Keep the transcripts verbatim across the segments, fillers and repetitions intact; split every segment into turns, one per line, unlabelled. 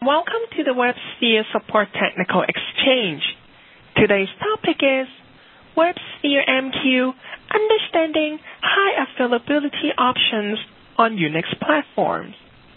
Welcome to the WebSphere Support Technical Exchange. Today's topic is WebSphere M Q, Understanding High Availability Options on Unix Platforms.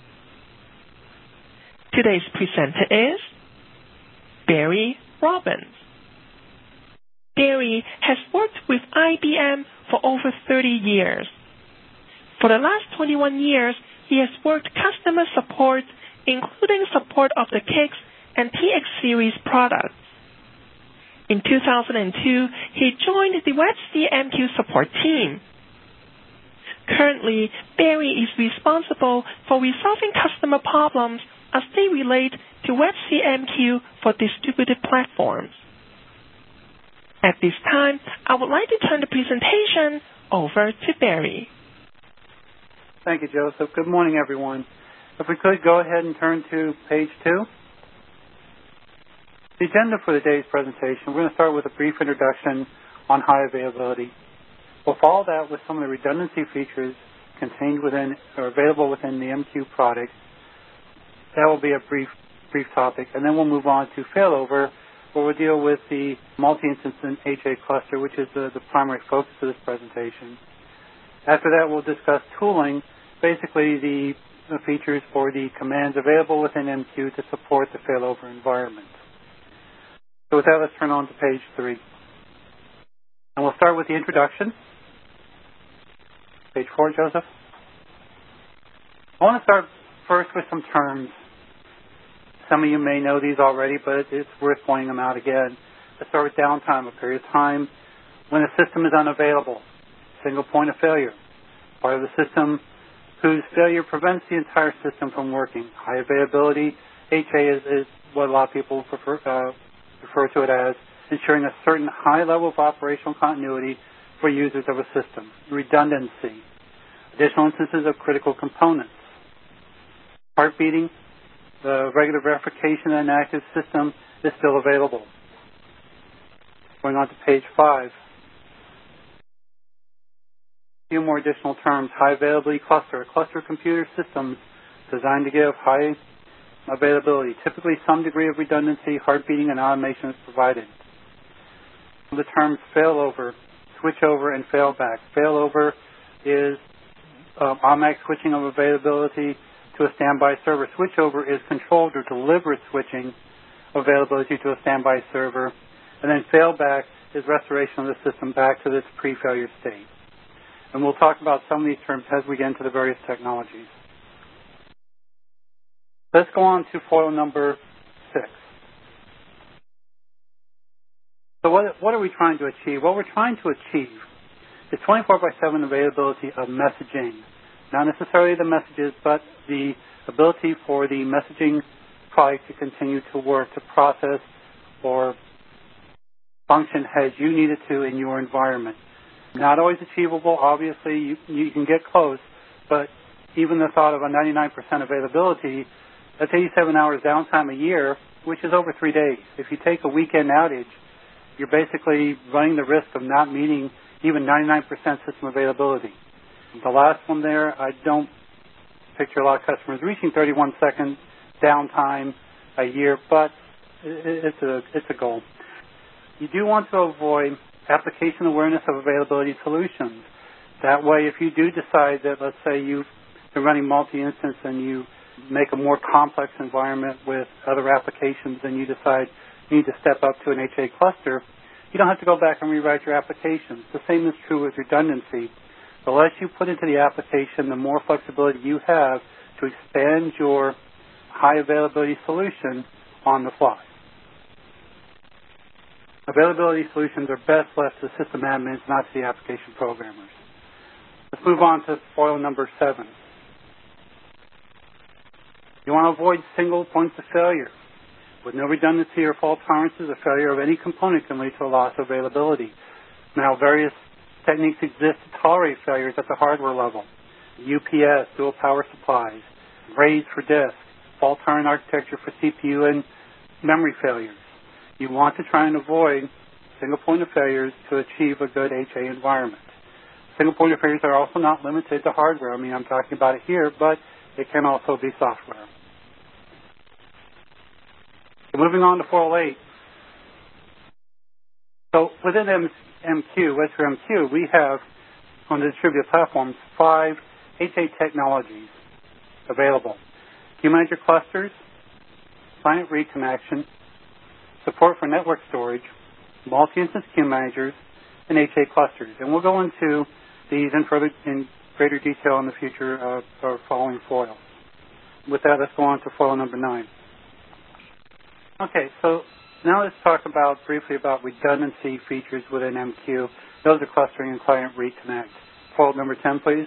Today's presenter is Barry Robbins. Barry has worked with I B M for over thirty years. For the last twenty-one years, he has worked customer support, including support of the K I X and T X series products. In two thousand two, he joined the WebSphere M Q support team. Currently, Barry is responsible for resolving customer problems as they relate to WebSphere M Q for distributed platforms. At this time, I would like to turn the presentation over to Barry.
Thank you, Joseph. Good morning, everyone. If we could go ahead and turn to page two. The agenda for today's presentation, we're going to start with a brief introduction on high availability. We'll follow that with some of the redundancy features contained within or available within the M Q product. That will be a brief brief topic. And then we'll move on to failover, where we'll deal with the multi-instance and H A cluster, which is the, the primary focus of this presentation. After that, we'll discuss tooling, basically the, the features for the commands available within M Q to support the failover environment. So with that, let's turn on to page three. And we'll start with the introduction. Page four, Joseph. I want to start first with some terms. Some of you may know these already, but it's worth pointing them out again. Let's start with downtime, a period of time when a system is unavailable. Single point of failure, part of the system whose failure prevents the entire system from working. High availability, H A is, is what a lot of people prefer, uh, refer to it as, ensuring a certain high level of operational continuity for users of a system. Redundancy, additional instances of critical components. Heart beating, the regular verification that an active system is still available. Going on to page five. A few more additional terms. High availability cluster. A cluster of computer systems designed to give high availability. Typically some degree of redundancy, heart beating, and automation is provided. The terms failover, switchover, and failback. Failover is uh, automatic switching of availability to a standby server. Switchover is controlled or deliberate switching availability to a standby server. And then failback is restoration of the system back to its pre-failure state. And we'll talk about some of these terms as we get into the various technologies. Let's go on to foil number six. So what, what are we trying to achieve? What we're trying to achieve is twenty-four by seven availability of messaging. Not necessarily the messages, but the ability for the messaging product to continue to work, to process or function as you need it to in your environment. Not always achievable. Obviously, you, you can get close, but even the thought of a ninety-nine percent availability, that's eighty-seven hours downtime a year, which is over three days. If you take a weekend outage, you're basically running the risk of not meeting even ninety-nine percent system availability. The last one there, I don't picture a lot of customers reaching thirty-one second downtime a year, but it's a, it's a goal. You do want to avoid application awareness of availability solutions. That way, if you do decide that, let's say you've been running multi-instance and you make a more complex environment with other applications and you decide you need to step up to an H A cluster, you don't have to go back and rewrite your applications. The same is true with redundancy. The less you put into the application, the more flexibility you have to expand your high availability solution on the fly. Availability solutions are best left to system admins, not to the application programmers. Let's move on to foil number seven. You want to avoid single points of failure. With no redundancy or fault tolerances, a failure of any component can lead to a loss of availability. Now, various techniques exist to tolerate failures at the hardware level. U P S, dual power supplies, RAID for disk, fault-tolerant architecture for C P U and memory failures. You want to try and avoid single point of failures to achieve a good H A environment. Single point of failures are also not limited to hardware. I mean, I'm talking about it here, but it can also be software. moving on to four oh eight. So within M- MQ, WebSphere M Q, we have on the distributed platforms five H A technologies available. Queue manager clusters, client reconnection, support for network storage, multi-instance queue managers, and H A clusters. And we'll go into these in further in greater detail in the future of our following foils. With that, let's go on to foil number nine. Okay, so now let's talk about briefly about redundancy features within M Q. Those are clustering and client reconnect. Foil number ten, please.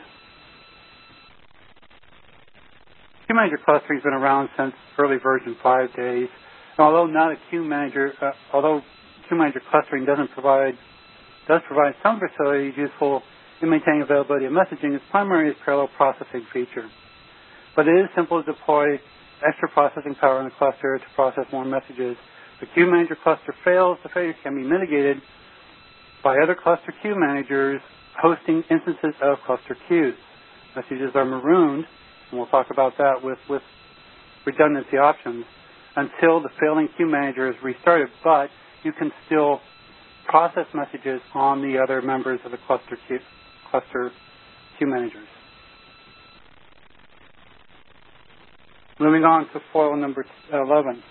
Queue manager clustering has been around since early version five days. And although not a queue manager, uh, although queue manager clustering doesn't provide does provide some facilities useful in maintaining availability of messaging, its primary is parallel processing feature. But it is simple to deploy extra processing power in the cluster to process more messages. If the queue manager cluster fails, the failure can be mitigated by other cluster queue managers hosting instances of cluster queues. Messages are marooned, and we'll talk about that with, with redundancy options, until the failing queue manager is restarted, but you can still process messages on the other members of the cluster queue, cluster queue managers. Moving on to foil number eleven.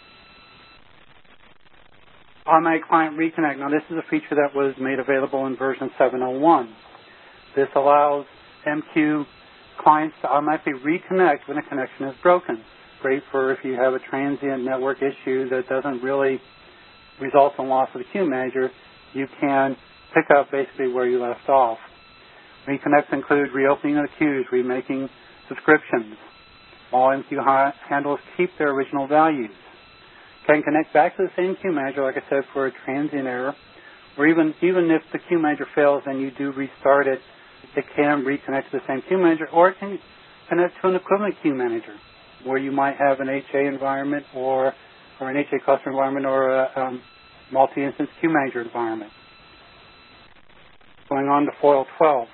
Automatic Client Reconnect. Now, this is a feature that was made available in version seven oh one. This allows M Q clients to automatically reconnect when a connection is broken. Great for if you have a transient network issue that doesn't really result in loss of the queue manager. You can pick up basically where you left off. Reconnects include reopening of the queues, remaking subscriptions. All M Q ha- handles keep their original values. Can connect back to the same queue manager, like I said, for a transient error, or even even if the queue manager fails and you do restart it, it can reconnect to the same queue manager, or it can connect to an equivalent queue manager, where you might have an H A environment or or an H A cluster environment or a um, multi-instance queue manager environment. Going on to foil twelve.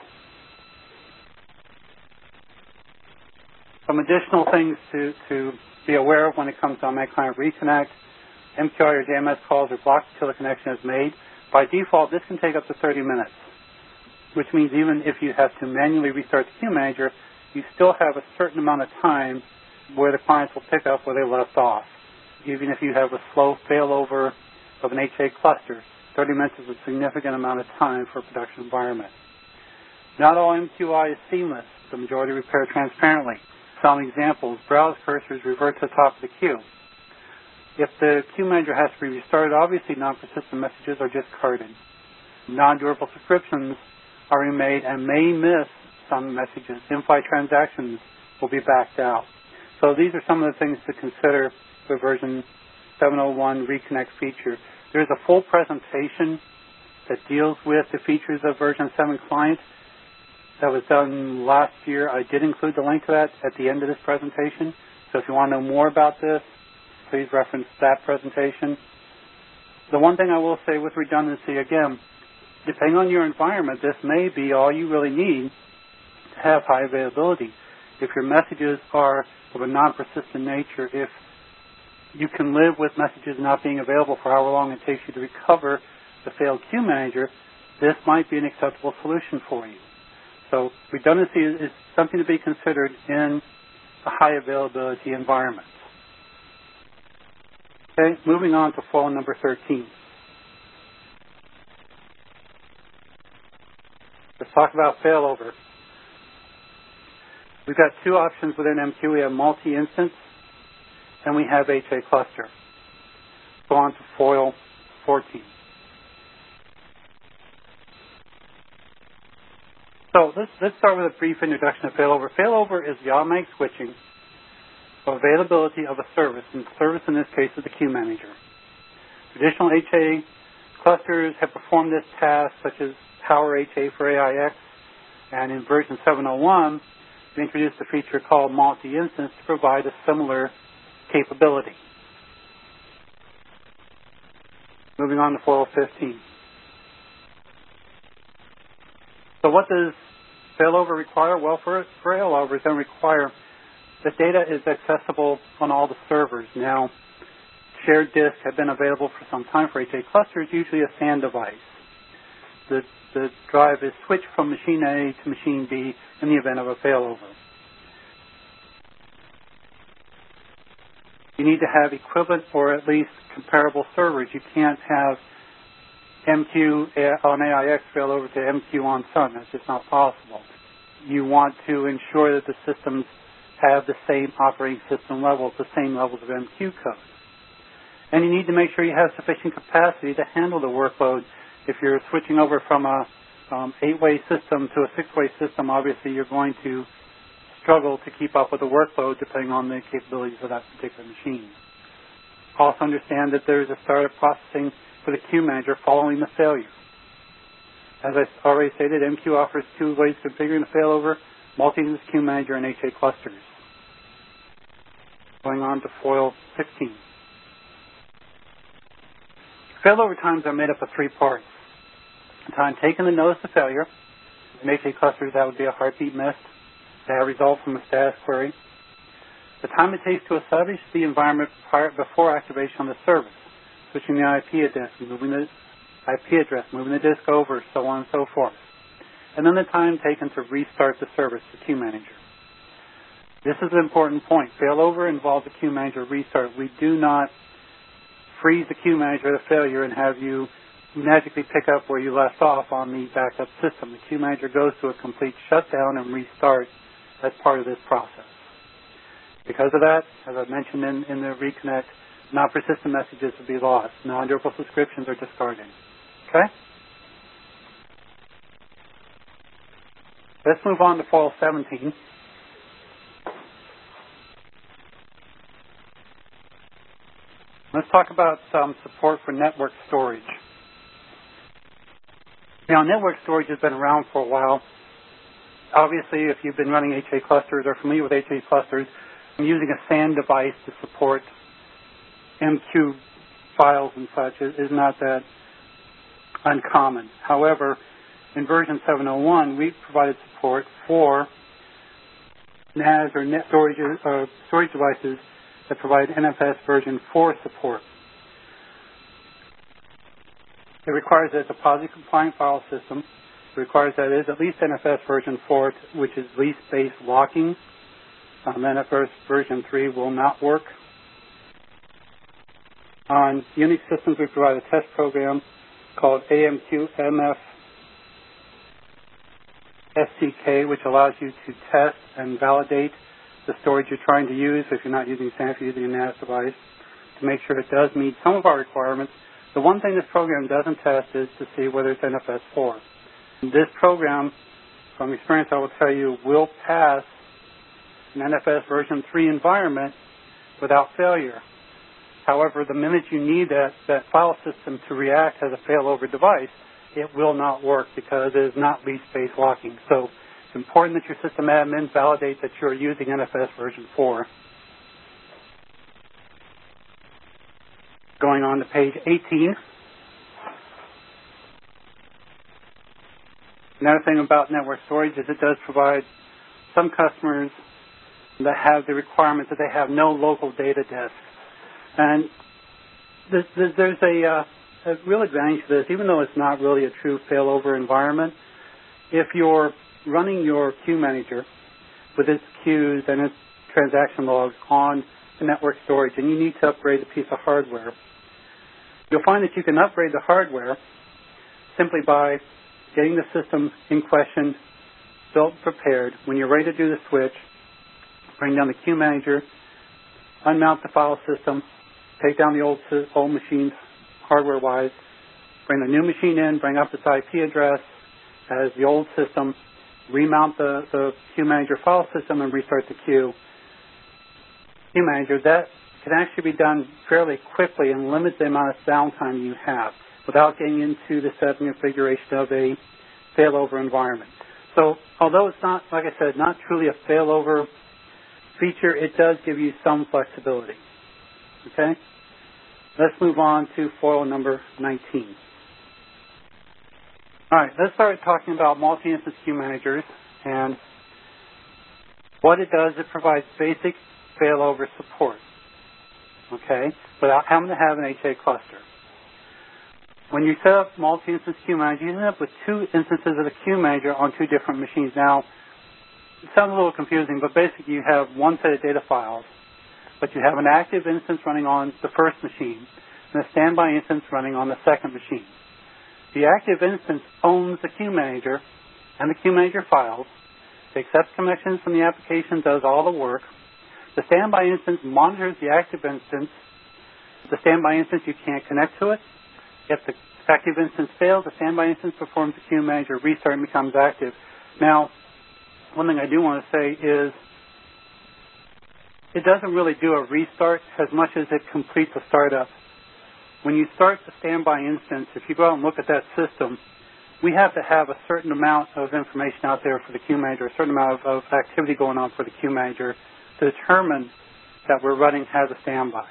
Some additional things to, to be aware of when it comes to Automatic Client Reconnect. M Q I or J M S calls are blocked until the connection is made. By default, this can take up to thirty minutes, which means even if you have to manually restart the queue manager, you still have a certain amount of time where the clients will pick up where they left off. Even if you have a slow failover of an H A cluster, thirty minutes is a significant amount of time for a production environment. Not all M Q I is seamless. The majority repair transparently. Some examples: browse cursors revert to the top of the queue. If the queue manager has to be restarted, obviously non-persistent messages are discarded. Non-durable subscriptions are remade and may miss some messages. In-flight transactions will be backed out. So these are some of the things to consider for version seven oh one Reconnect feature. There's a full presentation that deals with the features of version seven client that was done last year. I did include the link to that at the end of this presentation. So if you want to know more about this, please reference that presentation. The one thing I will say with redundancy, again, depending on your environment, this may be all you really need to have high availability. If your messages are of a non-persistent nature, if you can live with messages not being available for however long it takes you to recover the failed queue manager, this might be an acceptable solution for you. So redundancy is, is something to be considered in a high availability environment. Okay, moving on to foil number thirteen. Let's talk about failover. We've got two options within M Q. We have multi-instance and we have H A cluster. Go on to foil fourteen. So let's, let's start with a brief introduction of failover. Failover is the automatic switching of availability of a service, and the service in this case is the queue manager. Traditional H A clusters have performed this task, such as Power H A for A I X, and in version seven oh one, we introduced a feature called multi-instance to provide a similar capability. Moving on to foil fifteen. So what does failover require? Well, for failover, it's going to require that data is accessible on all the servers. Now, shared disk had been available for some time for H A clusters, usually a SAN device. The, the drive is switched from machine A to machine B in the event of a failover. You need to have equivalent or at least comparable servers. You can't have M Q on A I X failover to M Q on Sun. That's just not possible. You want to ensure that the systems have the same operating system levels, the same levels of M Q code. And you need to make sure you have sufficient capacity to handle the workload. If you're switching over from a um, eight-way system to a six-way system, obviously you're going to struggle to keep up with the workload depending on the capabilities of that particular machine. Also understand that there is a startup processing for the queue manager following the failure. As I already stated, M Q offers two ways of configuring the failover, multi-instance queue manager and H A clusters. Going on to foil fifteen. Failover times are made up of three parts. The time taken to notice the failure. In H A clusters, that would be a heartbeat missed. They have resolved from a status query. The time it takes to establish the environment prior, before activation on the service, switching the I P address, moving the I P address, moving the disk over, so on and so forth. And then the time taken to restart the service, the queue manager. This is an important point. Failover involves a queue manager restart. We do not freeze the queue manager at a failure and have you magically pick up where you left off on the backup system. The queue manager goes through a complete shutdown and restart as part of this process. Because of that, as I mentioned in, in the reconnect, non-persistent messages will be lost. Non-durable subscriptions are discarded. Okay? Let's move on to foil seventeen. Let's talk about um, support for network storage. Now, network storage has been around for a while. Obviously, if you've been running H A clusters or familiar with H A clusters, I'm using a SAN device to support M Q files and such is, is not that uncommon. However, in version seven oh one, we provided support for N A S or net storage, uh, storage devices that provide N F S version four support. It requires that it's a POSIX compliant file system. It requires that it is at least N F S version four, which is least-based locking. Um, N F S version three will not work. On Unix systems, we provide a test program called A M Q M F S C K, which allows you to test and validate the storage you're trying to use. If you're not using SAN, if you're using a N A S device, to make sure it does meet some of our requirements. The one thing this program doesn't test is to see whether it's N F S four. This program, from experience, I will tell you, will pass an N F S version three environment without failure. However, the minute you need that, that file system to react as a failover device, it will not work because it is not least-based locking. So it's important that your system admin validate that you're using N F S version four. Going on to page eighteen. Another thing about network storage is it does provide some customers that have the requirement that they have no local data disk. And there's, there's a, uh, a real advantage to this, even though it's not really a true failover environment. If you're running your queue manager with its queues and its transaction logs on the network storage and you need to upgrade a piece of hardware, you'll find that you can upgrade the hardware simply by getting the system in question built and prepared. When you're ready to do the switch, bring down the queue manager, unmount the file system, take down the old, old machines hardware-wise, bring the new machine in, bring up its I P address as the old system, remount the, the queue manager file system, and restart the queue. Queue manager, that can actually be done fairly quickly and limit the amount of downtime you have without getting into the setting and configuration of a failover environment. So although it's not, like I said, not truly a failover feature, it does give you some flexibility. Okay? Let's move on to foil number nineteen. All right, let's start talking about multi-instance queue managers and what it does. It provides basic failover support. okay, without having to have an H A cluster. When you set up multi-instance Queue Manager, you end up with two instances of the Queue Manager on two different machines. Now, it sounds a little confusing, but basically you have one set of data files, but you have an active instance running on the first machine and a standby instance running on the second machine. The active instance owns the Queue Manager and the Queue Manager files. It accepts connections from the application, does all the work. The standby instance monitors the active instance. The standby instance, you can't connect to it. If the active instance fails, the standby instance performs the Queue Manager restart and becomes active. Now, one thing I do want to say is it doesn't really do a restart as much as it completes a startup. When you start the standby instance, if you go out and look at that system, we have to have a certain amount of information out there for the Queue Manager, a certain amount of, of activity going on for the Queue Manager to determine that we're running as a standby.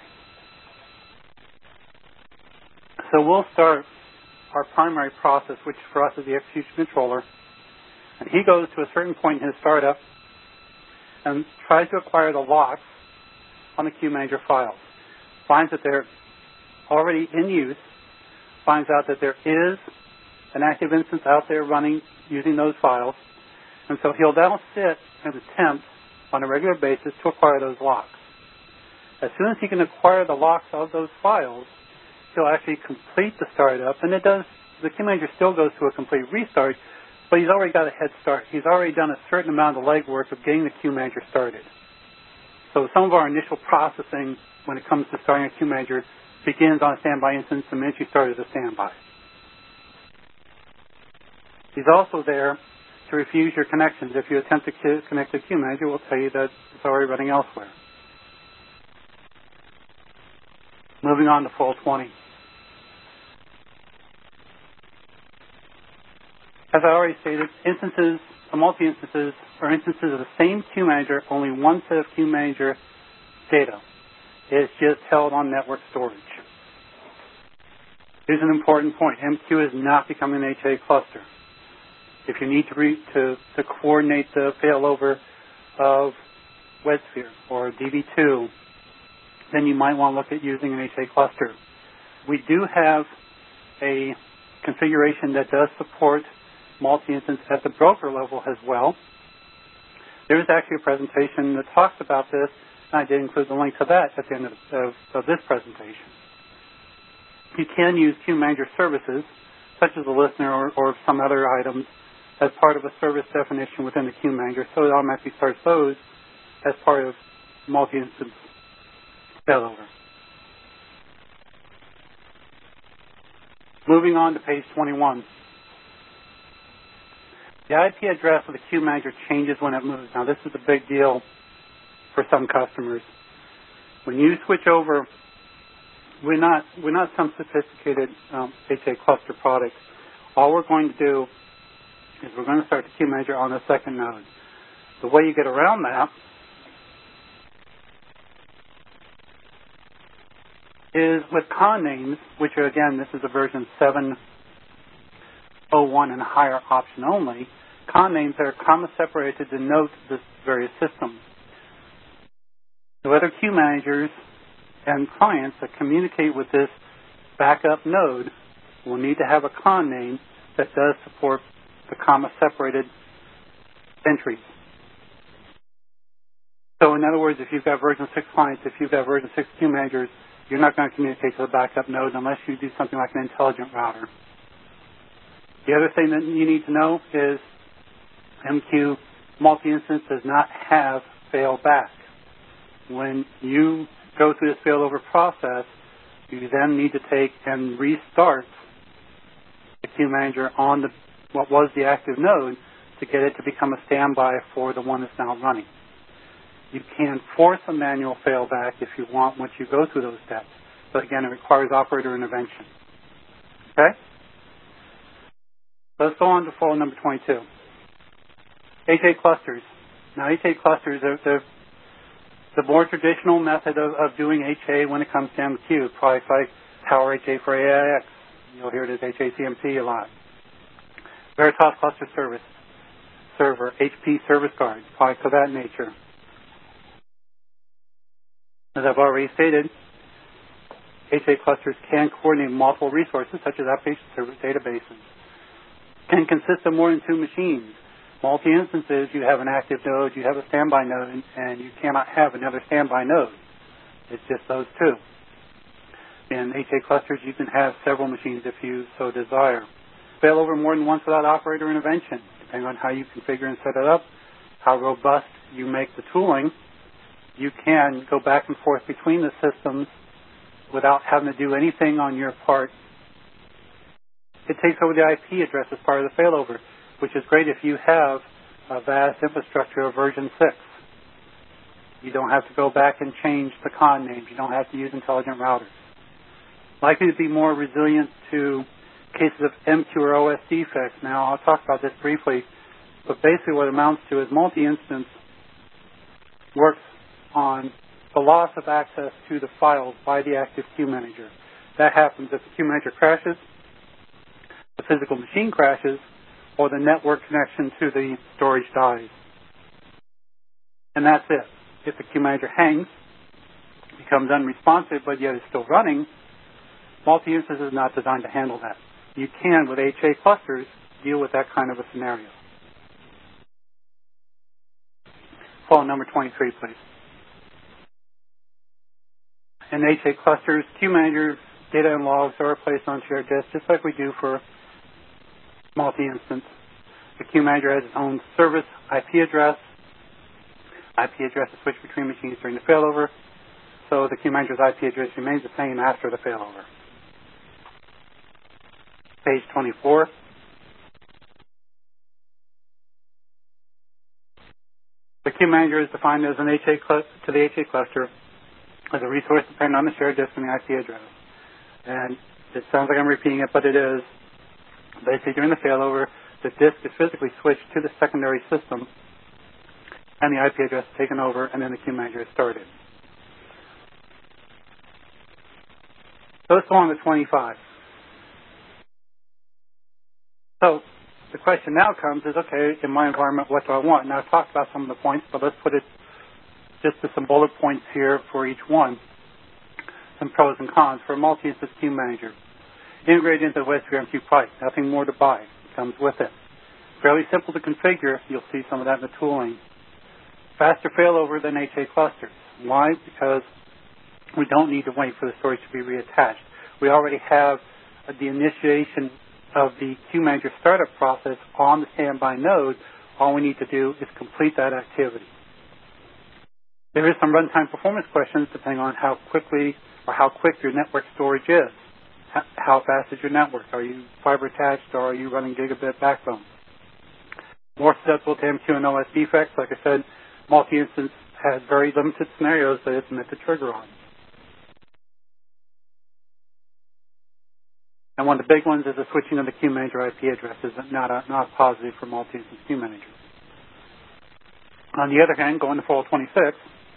So we'll start our primary process, which for us is the execution controller. And he goes to a certain point in his startup and tries to acquire the locks on the Queue Manager files. Finds that they're already in use, finds out that there is an active instance out there running using those files. And so he'll now sit and attempt on a regular basis to acquire those locks. As soon as he can acquire the locks of those files, he'll actually complete the startup, and it does, the Queue Manager still goes through a complete restart, but he's already got a head start. He's already done a certain amount of legwork of getting the Queue Manager started. So some of our initial processing when it comes to starting a Queue Manager begins on a standby instance the minute you start as a standby. He's also there to refuse your connections. If you attempt to connect to Queue Manager, we'll tell you that it's already running elsewhere. Moving on to full twenty. As I already stated, instances, multi-instances, are instances of the same Queue Manager, only one set of Queue Manager data. It's just held on network storage. Here's an important point. M Q is not becoming an H A cluster. If you need to, re to, to coordinate the failover of WebSphere or D B two, then you might want to look at using an H A cluster. We do have a configuration that does support multi-instance at the broker level as well. There is actually a presentation that talks about this, and I did include the link to that at the end of, of, of this presentation. You can use Queue Manager services, such as a listener or, or some other items, as part of a service definition within the Queue Manager, so it automatically starts those as part of multi-instance failover. Moving on to page twenty-one. The I P address of the Queue Manager changes when it moves. Now, this is a big deal for some customers. When you switch over, we're not, we're not some sophisticated um, H A cluster product. All we're going to do is we're going to start the Queue Manager on the second node. The way you get around that is with con names, which are, again, this is a version seven oh one and higher option only. Con names are comma separated to denote the various systems. The other Queue Managers and clients that communicate with this backup node will need to have a con name that does support the comma separated entries. So in other words, if you've got version six clients, if you've got version six Queue Managers, you're not going to communicate to the backup node unless you do something like an intelligent router. The other thing that you need to know is M Q multi-instance does not have failback. When you go through this failover process, you then need to take and restart the Queue Manager on the, what was the active node to get it to become a standby for the one that's now running. You can force a manual failback if you want once you go through those steps. But again, it requires operator intervention. Okay? Let's go on to full number twenty-two. H A clusters. Now, H A clusters are the, the more traditional method of, of doing H A when it comes to M Q. Products like Power H A for A I X. You'll hear it as H A C M P a lot. Veritas Cluster Service Server, H P Service Guard, products of that nature. As I've already stated, H A clusters can coordinate multiple resources, such as application server databases. Can consist of more than two machines. Multi-instances, you have an active node, you have a standby node, and you cannot have another standby node. It's just those two. In H A clusters, you can have several machines if you so desire. Fail over more than once without operator intervention, depending on how you configure and set it up, how robust you make the tooling. You can go back and forth between the systems without having to do anything on your part. It takes over the I P address as part of the failover, which is great if you have a vast infrastructure of version six. You don't have to go back and change the con names. You don't have to use intelligent routers. Likely to be more resilient to cases of M Q or O S defects. Now, I'll talk about this briefly, but basically what it amounts to is multi-instance works on the loss of access to the files by the active queue manager. That happens if the queue manager crashes, the physical machine crashes, or the network connection to the storage dies. And that's it. If the queue manager hangs, becomes unresponsive, but yet is still running, multi-instance is not designed to handle that. You can, with H A clusters, deal with that kind of a scenario. Follow number twenty-three, please. In H A clusters, queue managers, data and logs are placed on shared disks, just like we do for multi-instance. The queue manager has its own service I P address. I P address is switched between machines during the failover, so the queue manager's I P address remains the same after the failover. Page twenty-four. The queue manager is defined as an H A cl- to the H A cluster as a resource dependent on the shared disk and the I P address. And it sounds like I'm repeating it, but it is. Basically, during the failover, the disk is physically switched to the secondary system, and the I P address is taken over, and then the queue manager is started. So let's go on to twenty-five. So the question now comes is, okay, in my environment, what do I want? Now, I've talked about some of the points, but let's put it just to some bullet points here for each one. Some pros and cons for a multi-instance queue manager. Integrated into the WebSphere Q pipe. Nothing more to buy. It comes with it. Fairly simple to configure. You'll see some of that in the tooling. Faster failover than H A clusters. Why? Because we don't need to wait for the storage to be reattached. We already have uh, the initiation of the queue manager startup process on the standby node. All we need to do is complete that activity. There is some runtime performance questions depending on how quickly or how quick your network storage is. How fast is your network? Are you fiber attached or are you running gigabit backbone? More susceptible to M Q and O S defects. Like I said, multi-instance has very limited scenarios that it's meant to trigger on. And one of the big ones is the switching of the queue manager I P address is not a, not positive for multi-instance queue managers. On the other hand, going to four twenty-six,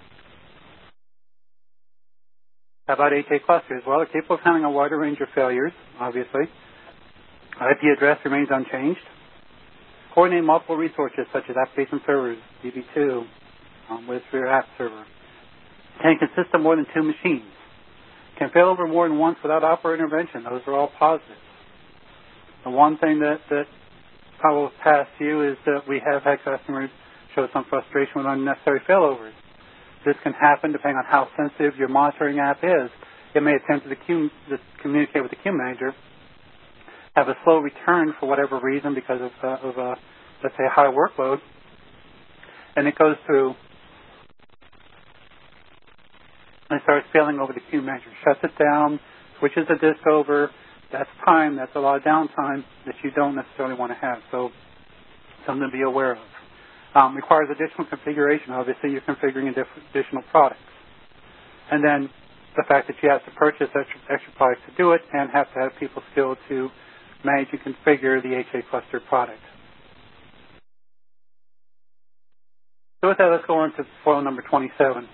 how about H A clusters? Well, they're capable of handling a wider range of failures, obviously. I P address remains unchanged. Coordinate multiple resources such as application servers, D B two, um, WebSphere app server. Can consist of more than two machines. Can fail over more than once without operator intervention. Those are all positives. The one thing that, that I will pass to you is that we have had customers show some frustration with unnecessary failovers. This can happen depending on how sensitive your monitoring app is. It may attempt to, queue, to communicate with the queue manager, have a slow return for whatever reason because of, uh, of uh, let's say, a high workload, and it goes through and starts failing over the queue manager, shuts it down, switches the disk over. That's time. That's a lot of downtime that you don't necessarily want to have. So something to be aware of. Um, requires additional configuration. Obviously, you're configuring additional products. And then the fact that you have to purchase extra, extra products to do it and have to have people skilled to manage and configure the H A cluster product. So with that, let's go on to foil number twenty-seven.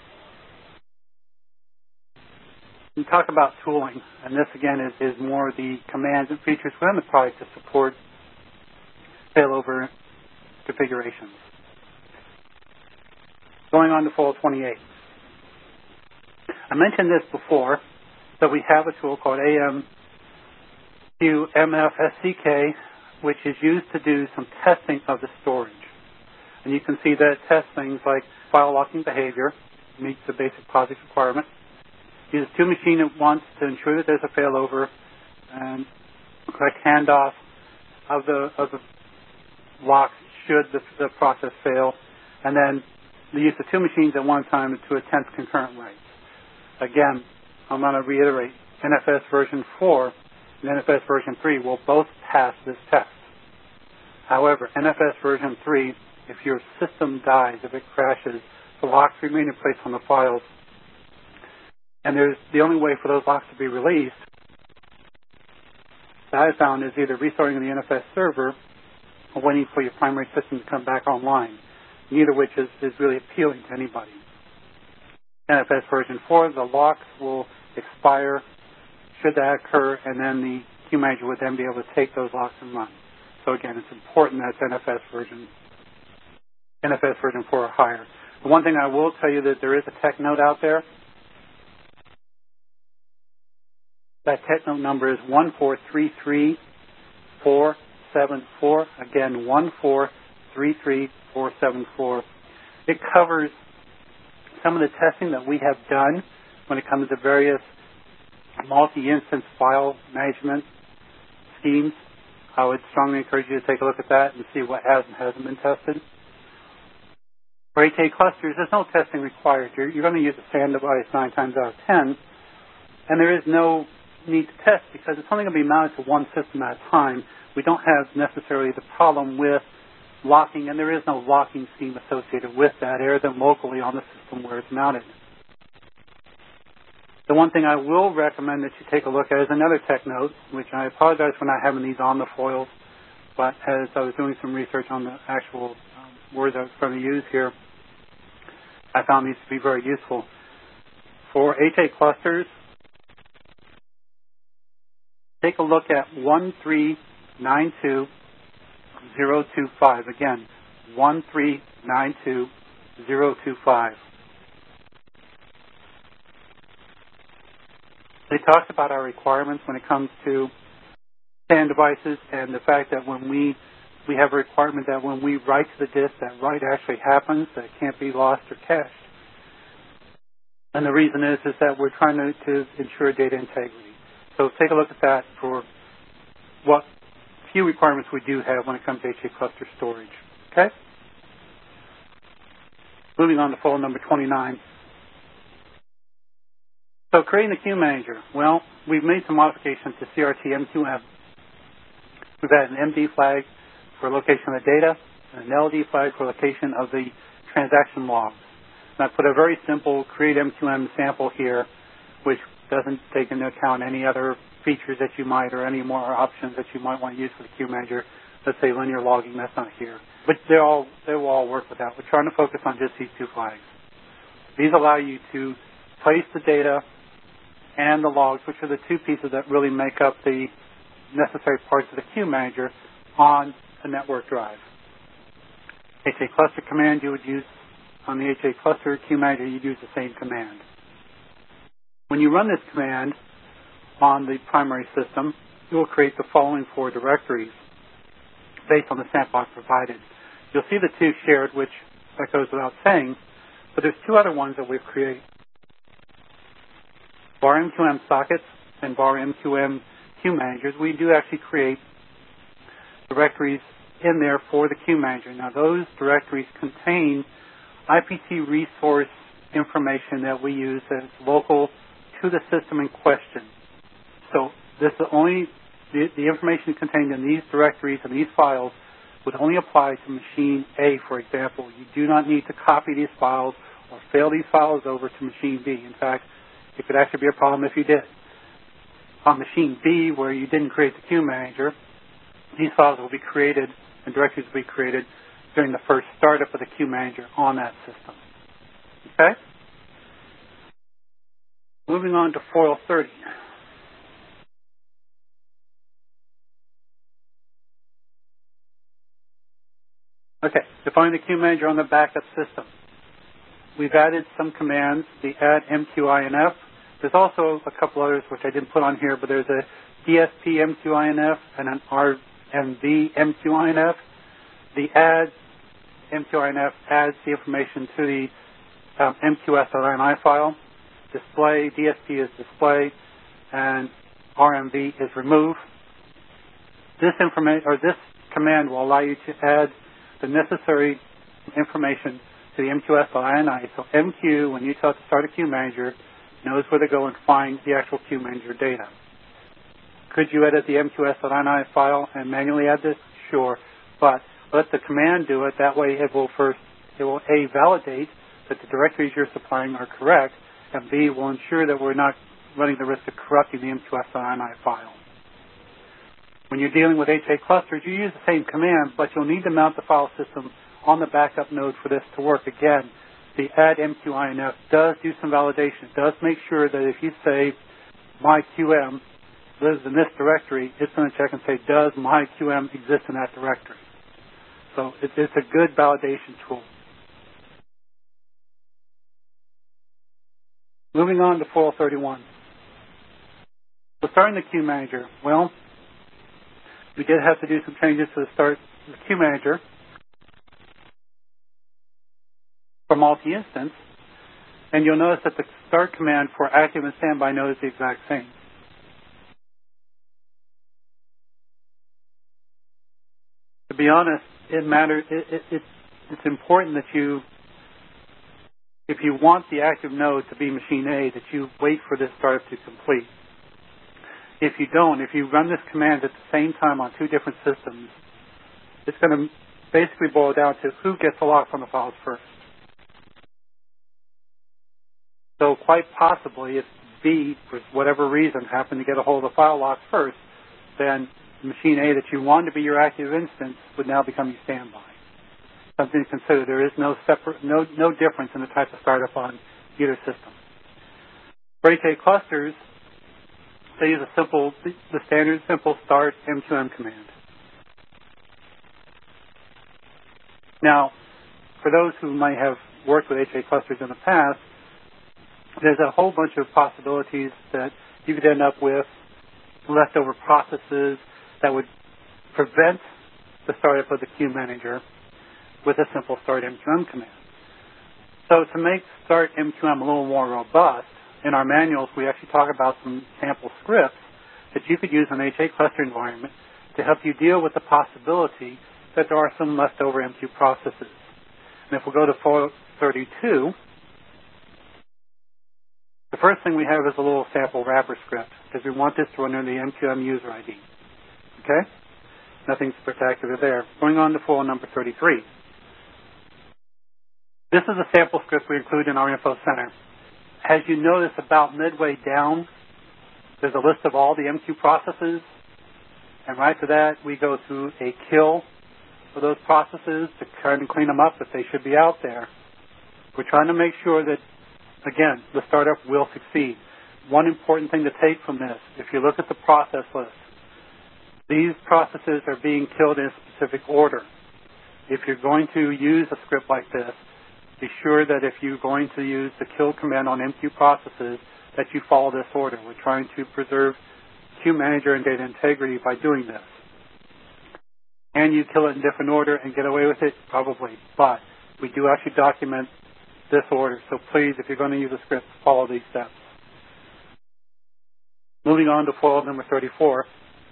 We talk about tooling, and this again is, is more the commands and features within the product to support failover configurations. Going on to foil twenty-eight. I mentioned this before, So we have a tool called A M Q M F S C K, which is used to do some testing of the storage. And you can see that it tests things like file locking behavior, meets the basic POSIX requirement, uses two machines at once to ensure that there's a failover, and correct handoff of the of the locks should the, the process fail, and then the use of two machines at one time to attempt concurrent writes. Again, I'm going to reiterate, N F S version four and N F S version three will both pass this test. However, N F S version three, if your system dies, if it crashes, the locks remain in place on the files, and there's the only way for those locks to be released that I found is either restarting the N F S server or waiting for your primary system to come back online, neither of which is, is really appealing to anybody. N F S version four, the locks will expire should that occur, and then the Q Manager would then be able to take those locks and run. So again, it's important that it's N F S version, N F S version four or higher. The one thing I will tell you that there is a tech note out there. That tech note number is one four three three four seven four. Again, one four three three four seven four. It covers some of the testing that we have done when it comes to various multi-instance file management schemes. I would strongly encourage you to take a look at that and see what has and hasn't been tested. For H A clusters, there's no testing required. You're, you're going to use a SAN device nine times out of ten, and there is no need to test because it's only going to be mounted to one system at a time. We don't have necessarily the problem with locking, and there is no locking scheme associated with that other than locally on the system where it's mounted. The one thing I will recommend that you take a look at is another tech note, which I apologize for not having these on the foils, but as I was doing some research on the actual um, words I was going to use here, I found these to be very useful. For H A clusters, take a look at one three nine two zero two five. Again, one three nine two zero two five. They talked about our requirements when it comes to SAN devices and the fact that when we we have a requirement that when we write to the disk, that write actually happens, that it can't be lost or cached. And the reason is is that we're trying to, to ensure data integrity. So take a look at that for what few requirements we do have when it comes to H A cluster storage. Okay? Moving on to foil number twenty-nine. So creating the Q Manager. Well, we've made some modifications to C R T M Q M. We've added an M D flag for location of the data and an L D flag for location of the transaction logs. And I put a very simple create M Q M sample here, which doesn't take into account any other features that you might or any more options that you might want to use for the Q Manager. Let's say linear logging, that's not here. But they all they will all work with that. We're trying to focus on just these two flags. These allow you to place the data and the logs, which are the two pieces that really make up the necessary parts of the Q Manager, on a network drive. H A cluster command you would use on the H A cluster Q Manager, you'd use the same command. When you run this command on the primary system, it will create the following four directories based on the sandbox provided. You'll see the two shared, which that goes without saying, but there's two other ones that we've created. Var M Q M sockets and Var M Q M Q Managers, we do actually create directories in there for the Q Manager. Now, those directories contain I P T resource information that we use that's local to the system in question. So this is only the, the information contained in these directories and these files would only apply to machine A, for example. You do not need to copy these files or fail these files over to machine B. In fact, it could actually be a problem if you did. On machine B, where you didn't create the Q Manager, these files will be created and directories will be created during the first startup of the Q Manager on that system. Okay? Moving on to foil thirty. Okay, define the Q Manager on the backup system. We've added some commands, the add M Q I N F, There's also a couple others which I didn't put on here, but there's a D S P M Q I N F and an R M V M Q I N F. The add M Q I N F adds the information to the um, M Q S dot I N I file. Display, D S P is display, and R M V is remove. This information or this command will allow you to add the necessary information to the M Q S dot I N I. So M Q, when you tell it to start a queue manager, knows where to go and find the actual queue manager data. Could you edit the M Q S dot I N I file and manually add this? Sure, but let the command do it. That way it will first, it will A, validate that the directories you're supplying are correct, and B, will ensure that we're not running the risk of corrupting the M Q S dot I N I file. When you're dealing with H A clusters, you use the same command, but you'll need to mount the file system on the backup node for this to work. Again, the add M Q I N F does do some validation. It does make sure that if you say my Q M lives in this directory, it's going to check and say, does my Q M exist in that directory? So it's, it's a good validation tool. Moving on to four oh thirty-one. So starting the queue manager. Well, we did have to do some changes to the start the queue manager for multi-instance, and you'll notice that the start command for active and standby node is the exact same. To be honest, it matters. It, it, it, it's important that you, if you want the active node to be machine A, that you wait for this startup to complete. If you don't, if you run this command at the same time on two different systems, it's going to basically boil down to who gets the lock on the files first. So quite possibly, if B, for whatever reason, happened to get a hold of the file lock first, then machine A that you want to be your active instance would now become your standby. Something to consider. There is no separate, no, no difference in the type of startup on either system. For H A clusters, they use a simple, the standard simple start M Q M command. Now, for those who might have worked with H A clusters in the past, there's a whole bunch of possibilities that you could end up with leftover processes that would prevent the startup of the queue manager with a simple start M Q M command. So to make start M Q M a little more robust, in our manuals we actually talk about some sample scripts that you could use in an H A cluster environment to help you deal with the possibility that there are some leftover M Q processes. And if we go to four thirty-two, the first thing we have is a little sample wrapper script because we want this to run under the M Q M user I D. Okay? Nothing spectacular there. Going on to file number thirty-three. This is a sample script we include in our info center. As you notice about midway down, there's a list of all the M Q processes. And right to that, we go through a kill for those processes to try and clean them up if they should be out there. We're trying to make sure that, again, the startup will succeed. One important thing to take from this, if you look at the process list, these processes are being killed in a specific order. If you're going to use a script like this, be sure that if you're going to use the kill command on M Q processes, that you follow this order. We're trying to preserve queue manager and data integrity by doing this. Can you kill it in different order and get away with it? Probably. But we do actually document this order. So please, if you're going to use a script, follow these steps. Moving on to foil number thirty-four.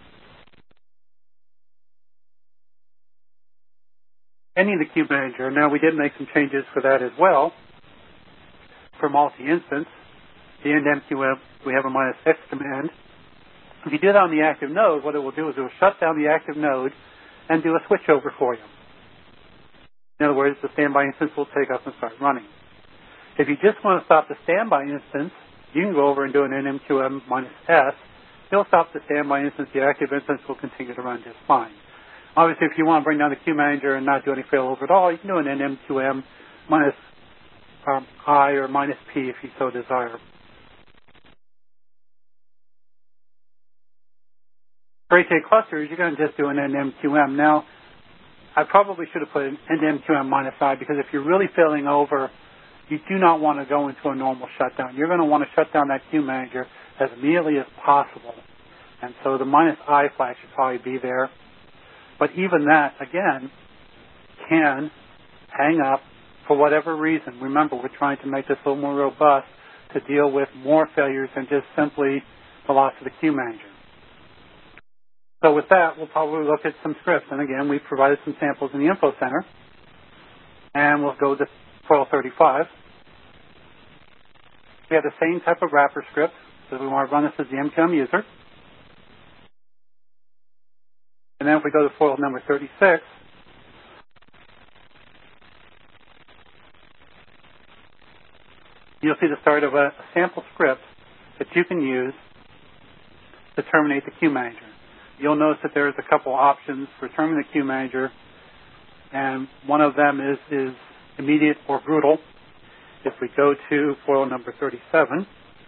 Ending the queue manager. Now, we did make some changes for that as well. For multi-instance, the end M Q M, we have a minus X command. If you do that on the active node, what it will do is it will shut down the active node and do a switchover for you. In other words, the standby instance will take up and start running. If you just want to stop the standby instance, you can go over and do an N M Q M minus S. It'll stop the standby instance. The active instance will continue to run just fine. Obviously, if you want to bring down the queue manager and not do any failover at all, you can do an N M Q M minus um, I or minus P if you so desire. For H A clusters, you're going to just do an N M Q M. Now, I probably should have put an N M Q M minus I because if you're really failing over you do not want to go into a normal shutdown. You're going to want to shut down that queue manager as immediately as possible. And so the minus I flag should probably be there. But even that, again, can hang up for whatever reason. Remember, we're trying to make this a little more robust to deal with more failures than just simply the loss of the queue manager. So with that, we'll probably look at some scripts. And again, we've provided some samples in the Info Center. And we'll go to foil thirty-five. We have the same type of wrapper script. So we want to run this as the M Q M user. And then if we go to foil number thirty-six, you'll see the start of a, a sample script that you can use to terminate the queue manager. You'll notice that there's a couple options for terminating the queue manager, and one of them is, is immediate or brutal. If we go to foil number thirty-seven,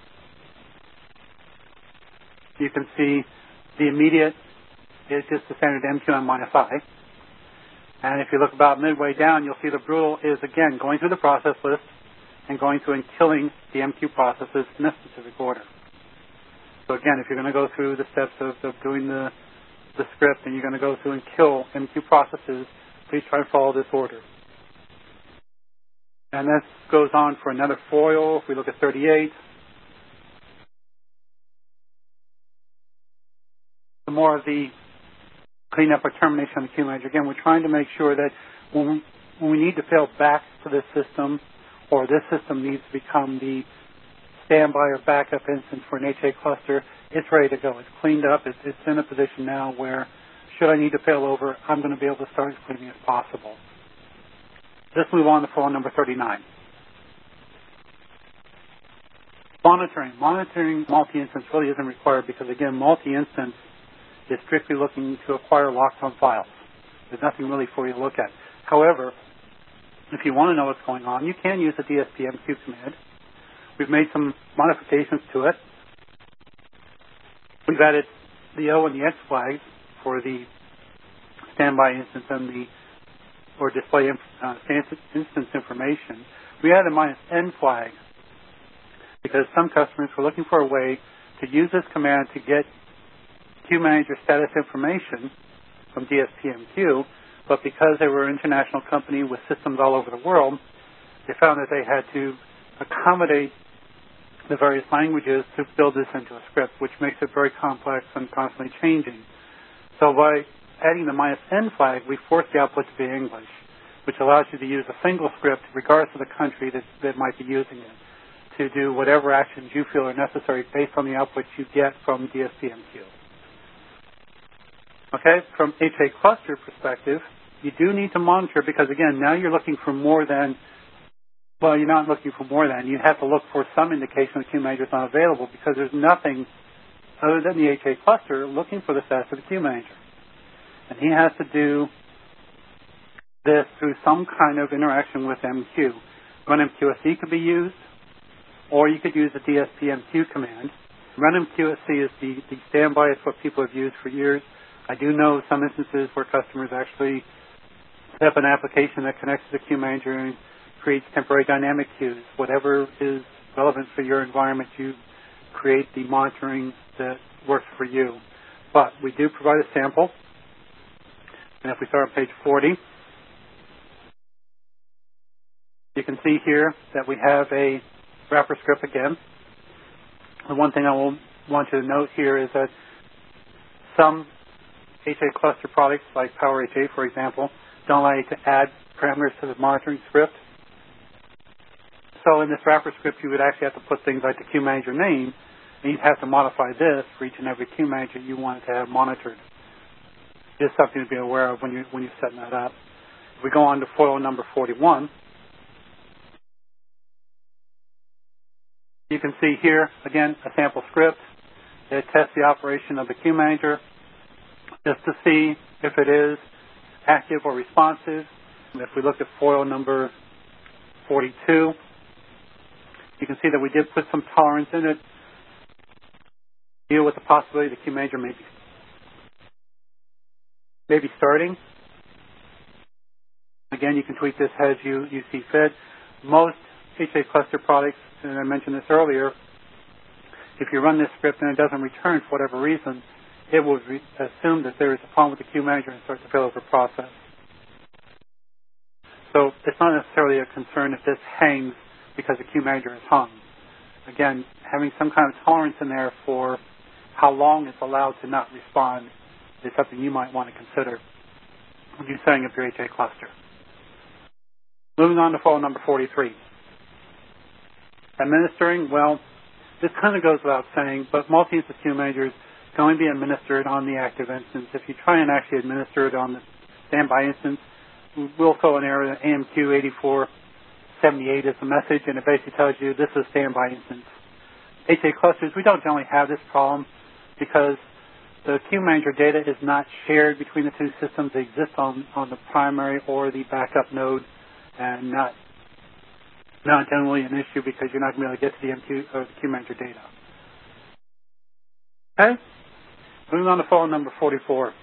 you can see the immediate is just the standard M Q M minus I. And if you look about midway down, you'll see the brutal is, again, going through the process list and going through and killing the M Q processes in a specific order. So again, if you're going to go through the steps of, of doing the, the script and you're going to go through and kill M Q processes, please try to follow this order. And this goes on for another foil. If we look at thirty-eight, the more of the cleanup or termination of the queue manager. Again, we're trying to make sure that when we, when we need to fail back to this system, or this system needs to become the standby or backup instance for an H A cluster, it's ready to go. It's cleaned up. It's, it's in a position now where, should I need to fail over, I'm going to be able to start as cleanly as possible. Let's move on to foil number thirty-nine. Monitoring. Monitoring multi-instance really isn't required because, again, multi-instance is strictly looking to acquire locked-on files. There's nothing really for you to look at. However, if you want to know what's going on, you can use the D S P M Q command. We've made some modifications to it. We've added the O and the X flags for the standby instance and the or display uh, instance information. We added a minus N flag because some customers were looking for a way to use this command to get queue manager status information from D S P M Q, but because they were an international company with systems all over the world, they found that they had to accommodate the various languages to build this into a script, which makes it very complex and constantly changing. So by adding the minus N flag, we force the output to be English, which allows you to use a single script, regardless of the country that, that might be using it, to do whatever actions you feel are necessary based on the output you get from D S P M Q. Okay, from H A cluster perspective, you do need to monitor because, again, now you're looking for more than, well, you're not looking for more than. You have to look for some indication the queue manager is not available because there's nothing other than the H A cluster looking for the status of the queue manager. And he has to do this through some kind of interaction with M Q. Run M Q S C could be used, or you could use the D S P M Q command. Run M Q S C is the, the standby. It's what people have used for years. I do know some instances where customers actually set up an application that connects to the queue manager and creates temporary dynamic queues. Whatever is relevant for your environment, you create the monitoring that works for you. But we do provide a sample. And if we start on page forty, you can see here that we have a wrapper script again. The one thing I will want you to note here is that some H A cluster products, like Power H A, for example, don't allow you to add parameters to the monitoring script. So in this wrapper script, you would actually have to put things like the queue manager name, and you'd have to modify this for each and every queue manager you wanted to have monitored. Just something to be aware of when, you, when you're setting that up. If we go on to foil number forty-one, you can see here, again, a sample script. It tests the operation of the queue manager just to see if it is active or responsive. And if we look at foil number forty-two, you can see that we did put some tolerance in it, deal with the possibility the queue manager may be, may be starting. Again, you can tweak this as you, you see fit. Most H A cluster products, and I mentioned this earlier, if you run this script and it doesn't return for whatever reason, it will re- assume that there is a problem with the queue manager and start the failover process. So it's not necessarily a concern if this hangs because the queue manager is hung. Again, having some kind of tolerance in there for how long it's allowed to not respond is something you might want to consider when you're setting up your H A cluster. Moving on to fall number forty-three. Administering, well, this kind of goes without saying, but multi-instance queue managers can only be administered on the active instance. If you try and actually administer it on the standby instance, we'll throw an error that A M Q eighty-four seventy-eight is the message, and it basically tells you this is a standby instance. H A clusters, we don't generally have this problem because the queue manager data is not shared between the two systems. They exist on, on the primary or the backup node, and not not generally an issue because you're not going to be able to get to the M Q or the queue manager data. Okay? Moving on to fall number forty-four.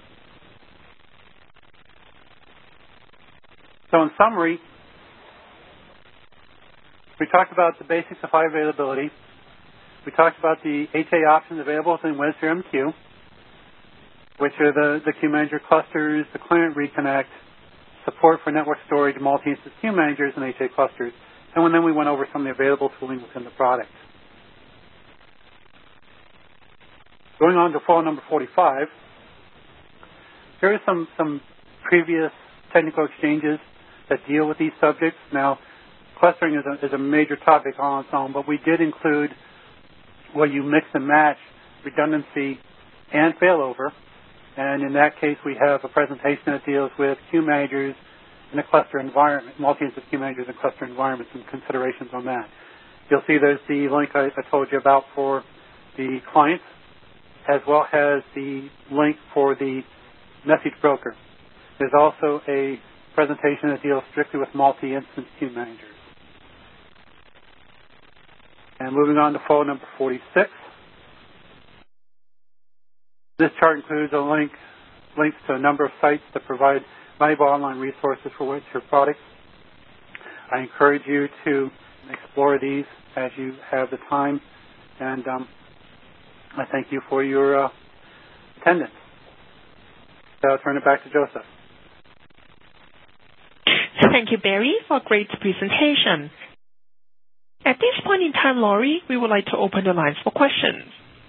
So in summary, we talked about the basics of high availability. We talked about the H A options available within WinSphere-M-Q, which are the, the queue manager clusters, the client reconnect, support for network storage, multi-instance queue managers, and H A clusters. And then we went over some of the available tooling within the product. Going on to fall number forty-five, here are some, some previous technical exchanges that deal with these subjects. Now, clustering is a, is a major topic on its own, but we did include where you mix and match redundancy and failover. And in that case, we have a presentation that deals with queue managers in a cluster environment, multi-instance queue managers in cluster environments, and considerations on that. You'll see there's the link I, I told you about for the clients, as well as the link for the message broker. There's also a presentation that deals strictly with multi-instance queue managers. And moving on to fall number forty-six. This chart includes a link, links to a number of sites that provide valuable online resources for WinSphere products. I encourage you to explore these as you have the time, and um, I thank you for your uh, attendance. So I'll turn it back to Joseph.
Thank you, Barry, for a great presentation. At this point in time, Laurie, we would like to open the lines for questions.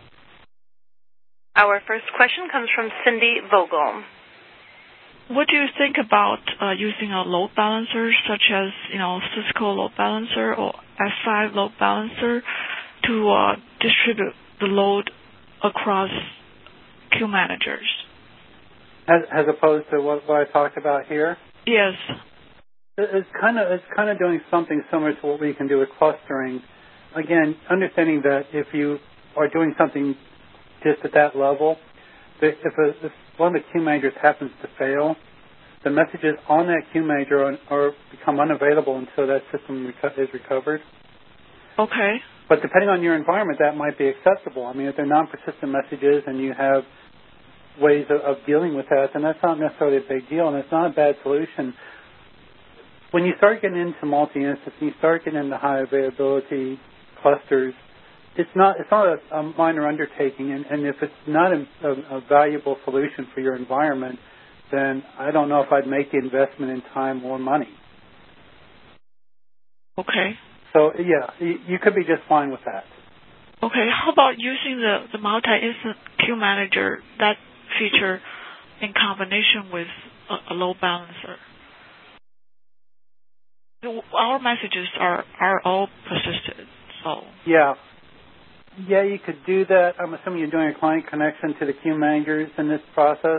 Our first question comes from Cindy Vogel.
What do you think about uh, using a load balancer such as, you know, Cisco load balancer or F five load balancer to uh, distribute the load across queue managers?
As, as opposed to what, what I talked about here?
Yes.
It's kind of it's kind of doing something similar to what we can do with clustering. Again, understanding that if you are doing something just at that level, if, a, if one of the queue managers happens to fail, the messages on that queue manager are, are become unavailable until that system reco- is recovered.
Okay.
But depending on your environment, that might be acceptable. I mean, if they're non-persistent messages and you have ways of, of dealing with that, then that's not necessarily a big deal, and it's not a bad solution. When you start getting into multi-instance and you start getting into high availability clusters, it's not it's not a, a minor undertaking, and, and if it's not a, a, a valuable solution for your environment, then I don't know if I'd make the investment in time or money.
Okay.
So, yeah, you, you could be just fine with that.
Okay. How about using the, the multi-instance queue manager, that feature, in combination with a, a load balancer? Our messages are, are all persisted, so...
Yeah. Yeah, you could do that. I'm assuming you're doing a client connection to the queue managers in this process?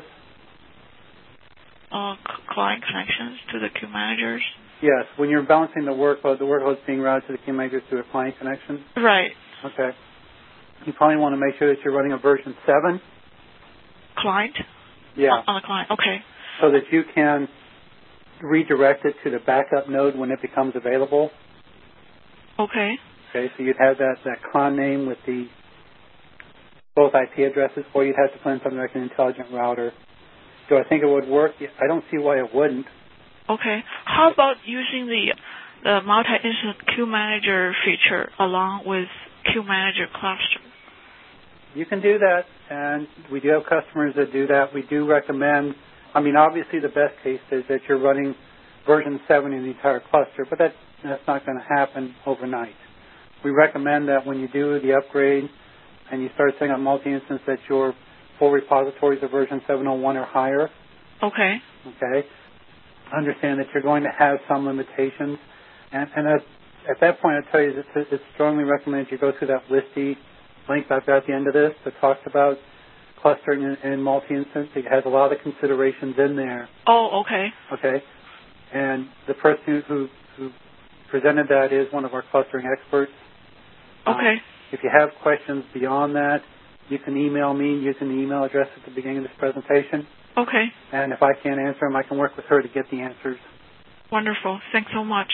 Uh, c- client connections to the queue managers?
Yes. When you're balancing the workload, the workload's being routed to the queue managers through a client connection?
Right.
Okay. You probably want to make sure that you're running a version seven.
Client?
Yeah.
On, on the client, okay.
So that you can redirect it to the backup node when it becomes available.
Okay.
Okay, so you'd have that, that cron name with the both I P addresses, or you'd have to put in something like an intelligent router. Do I think it would work? I don't see why it wouldn't.
Okay. How about using the the multi-instance Queue Manager feature along with Queue Manager cluster?
You can do that, and we do have customers that do that. We do recommend, I mean, obviously the best case is that you're running version seven in the entire cluster, but that, that's not going to happen overnight. We recommend that when you do the upgrade and you start setting up multi-instance that your full repositories of version seven oh one or higher.
Okay.
Okay. Understand that you're going to have some limitations. And, and at, at that point, I tell you, it's, it's strongly recommended you go through that listy link I've got at the end of this that talks about clustering and, and multi-instance. It has a lot of considerations in there.
Oh, okay.
Okay. And the person who, who presented that is one of our clustering experts.
Okay.
Um, if you have questions beyond that, you can email me using the email address at the beginning of this presentation.
Okay.
And if I can't answer them, I can work with her to get the answers.
Wonderful. Thanks so much.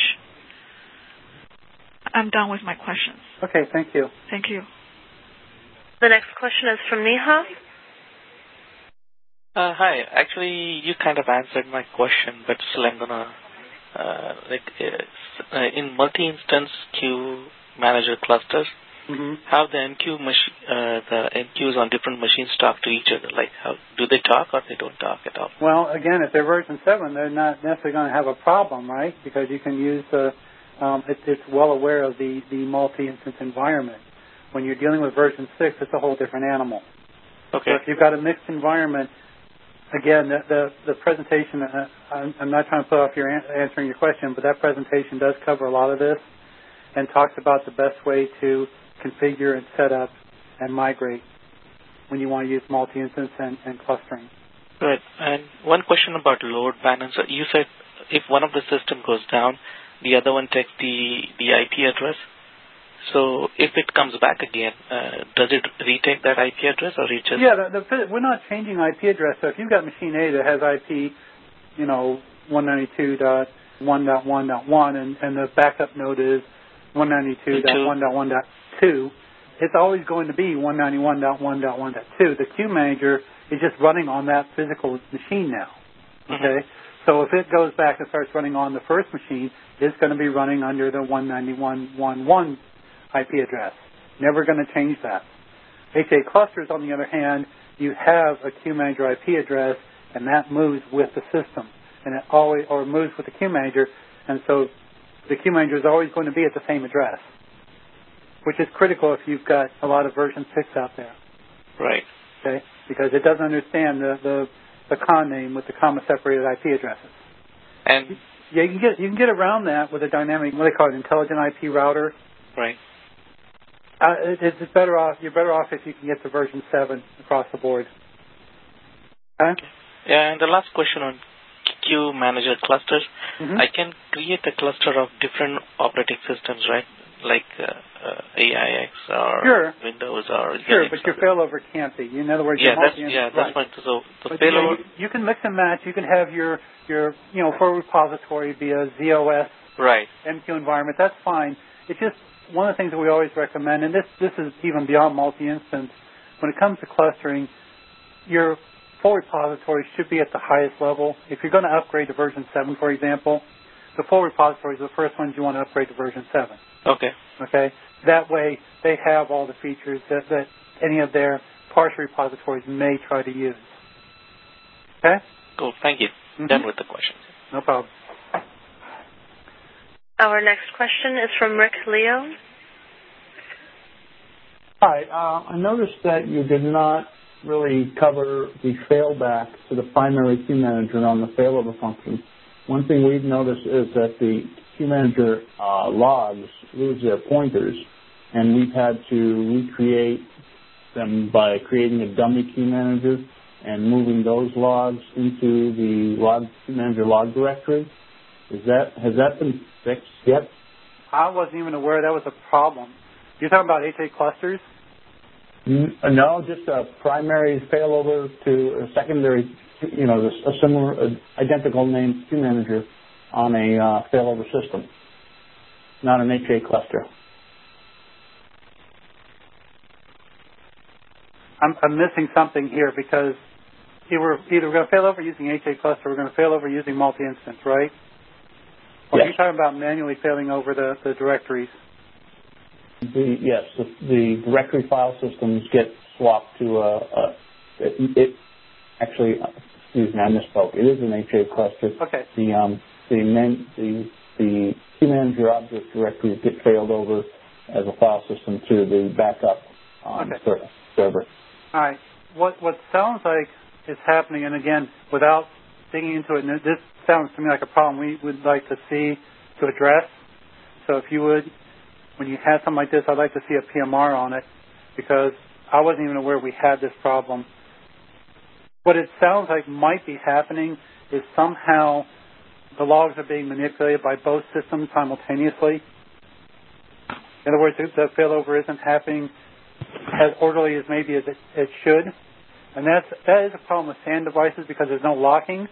I'm done with my questions.
Okay, thank you.
Thank you.
The next question is from Neha.
Uh, hi. Actually, you kind of answered my question, but still I'm going to, uh, like, uh, in multi-instance Queue Manager clusters,
mm-hmm.
how the M Q machi- uh, the M Qs on different machines talk to each other? Like, how do they talk or they don't talk at all?
Well, again, if they're version seven, they're not necessarily going to have a problem, right? Because you can use the, um, it, it's well aware of the, the multi-instance environment. When you're dealing with version six, it's a whole different animal.
Okay.
So if you've got a mixed environment, again, the the, the presentation, uh, I'm, I'm not trying to put off your an- answering your question, but that presentation does cover a lot of this and talks about the best way to configure and set up and migrate when you want to use multi-instance and, and clustering.
Right. And one question about load balancer. You said if one of the system goes down, the other one takes the, the I P address. So if it comes back again, uh, does it retake that I P address or it just...
Yeah, the, the, we're not changing I P address. So if you've got machine A that has I P, you know, one ninety-two dot one dot one dot one and, and the backup node is one ninety-two dot one dot one dot two, it's always going to be one ninety-one dot one dot one dot two. The Queue Manager is just running on that physical machine now. Okay? Mm-hmm. So if it goes back and starts running on the first machine, it's going to be running under the one ninety-one dot one dot one I P address. Never going to change that. H A clusters, on the other hand, you have a Queue Manager I P address, and that moves with the system, and it always or moves with the Queue Manager, and so the Queue Manager is always going to be at the same address, which is critical if you've got a lot of version six out there.
Right.
Okay, because it doesn't understand the the, the con name with the comma separated I P addresses.
And
yeah, you can get you can get around that with a dynamic, what they call it, intelligent I P router.
Right.
Uh, it, it's better off. You're better off if you can get to version seven across the board. Okay?
Yeah, and the last question on Queue Manager clusters.
Mm-hmm.
I can create a cluster of different operating systems, right? Like uh, uh, A I X or
sure.
Windows or
sure,
Unix
but your failover can't be. In other words,
yeah,
your
that's yeah, that's
right.
fine. So the
but
failover,
you, you can mix and match. You can have your your you know full repository be a Z O S
right
M Q environment. That's fine. It's just one of the things that we always recommend, and this this is even beyond multi-instance. When it comes to clustering, your full repository should be at the highest level. If you're going to upgrade to version seven, for example, the full repositories are the first ones you want to upgrade to version seven.
Okay.
Okay. That way, they have all the features that, that any of their partial repositories may try to use. Okay?
Cool. Thank you.
Mm-hmm.
Done with the questions.
No problem.
Our next question is from Rick Leo.
Hi. Uh, I noticed that you did not really cover the failback to the primary Queue Manager on the failover function. One thing we've noticed is that the Queue Manager uh, logs lose their pointers, and we've had to recreate them by creating a dummy Queue Manager and moving those logs into the log Queue Manager log directory. Is that has that been fixed yet?
I wasn't even aware that was a problem. You're talking about H A clusters?
No, just a primary failover to a secondary, you know, a similar, uh, identical named Queue Manager on a uh, failover system, not an H A cluster.
I'm, I'm missing something here because either, either we're going to fail over using H A cluster or we're going to fail over using multi-instance, right?
Yes.
you're talking about manually failing over the, the directories.
The, yes, the, the directory file systems get swapped to a, a it, it actually, excuse me, I misspoke. It is an H A cluster.
Okay.
The um the men, the the key manager object directories get failed over as a file system to the backup um,
okay.
server.
All right. What what sounds like is happening, and again, without digging into it, and this sounds to me like a problem we would like to see to address. So if you would, when you have something like this, I'd like to see a P M R on it, because I wasn't even aware we had this problem. What it sounds like might be happening is somehow the logs are being manipulated by both systems simultaneously. In other words, the failover isn't happening as orderly as maybe as it, it should. And that's, that is a problem with SAN devices because there's no locking.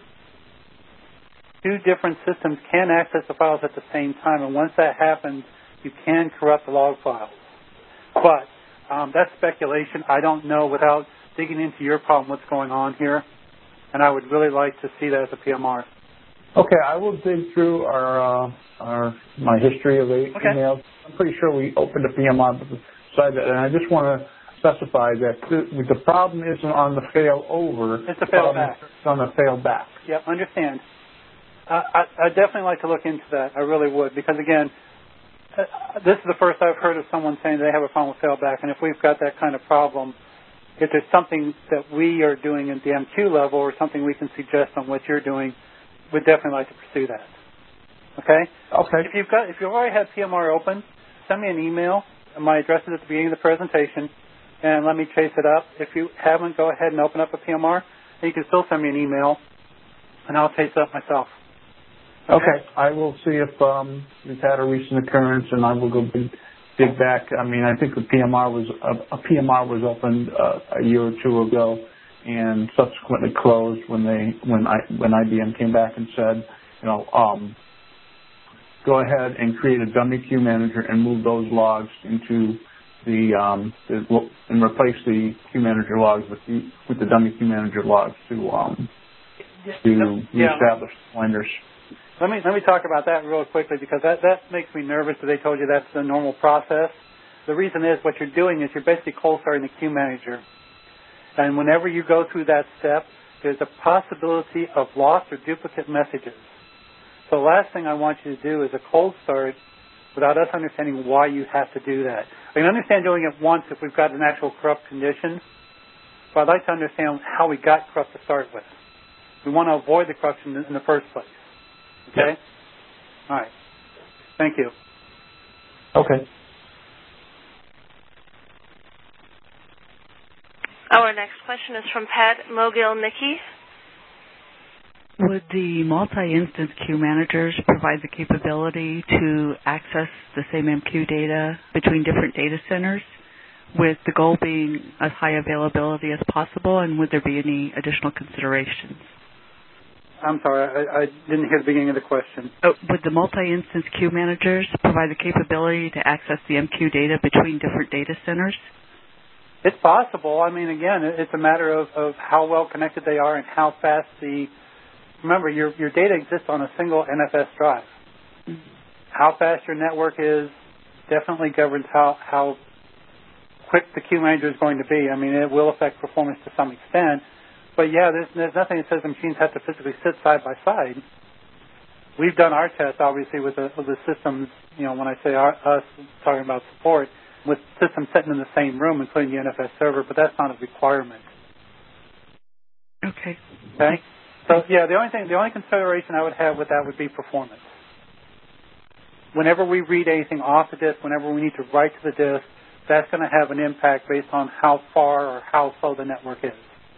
Two different systems can access the files at the same time, and once that happens, you can corrupt the log files. But um, that's speculation. I don't know without digging into your problem what's going on here, and I would really like to see that as a P M R.
Okay, I will dig through our uh, our my history of the
okay.
emails. I'm pretty sure we opened a P M R beside that, and I just want to specify that the, the problem isn't on the fail over.
It's a fail back.
It's on the fail back.
Yep, understand. Uh, I, I'd definitely like to look into that. I really would, because again, uh, this is the first I've heard of someone saying they have a problem with failback, and if we've got that kind of problem, if there's something that we are doing at the M Q level or something we can suggest on what you're doing, we'd definitely like to pursue that. Okay?
Okay.
If you've got, if you already have P M R open, send me an email. My address is at the beginning of the presentation, and let me chase it up. If you haven't, go ahead and open up a P M R, and you can still send me an email, and I'll chase it up myself.
Okay. okay. I will see if um, we've had a recent occurrence, and I will go dig, dig back. I mean, I think the P M R was a, a P M R was opened uh, a year or two ago, and subsequently closed when they when I when I B M came back and said, you know, um, go ahead and create a dummy queue manager and move those logs into the, um, the and replace the queue manager logs with the with the dummy queue manager logs to um, to
yeah.
reestablish pointers.
Let me let me talk about that real quickly, because that, that makes me nervous that they told you that's the normal process. The reason is what you're doing is you're basically cold starting the queue manager. And whenever you go through that step, there's a possibility of lost or duplicate messages. So the last thing I want you to do is a cold start without us understanding why you have to do that. I can understand doing it once if we've got an actual corrupt condition, but I'd like to understand how we got corrupt to start with. We want to avoid the corruption in the first place. Okay? All right. Thank you.
Okay.
Our next question is from Pat Mogil-Mickey.
Would the multi-instance queue managers provide the capability to access the same M Q data between different data centers, with the goal being as high availability as possible, and would there be any additional considerations?
I'm sorry, I, I didn't hear the beginning of the question.
Oh, would the multi-instance queue managers provide the capability to access the M Q data between different data centers?
It's possible. I mean, again, it's a matter of, of how well connected they are and how fast the... Remember, your, your data exists on a single N F S drive. Mm-hmm. How fast your network is definitely governs how, how quick the queue manager is going to be. I mean, it will affect performance to some extent. But, yeah, there's, there's nothing that says the machines have to physically sit side by side. We've done our tests, obviously, with the, with the systems, you know, when I say our, us, talking about support, with systems sitting in the same room, including the N F S server, but that's not a requirement.
Okay.
Okay? So, yeah, the only thing, the only consideration I would have with that would be performance. Whenever we read anything off the disk, whenever we need to write to the disk, that's going to have an impact based on how far or how slow the network is.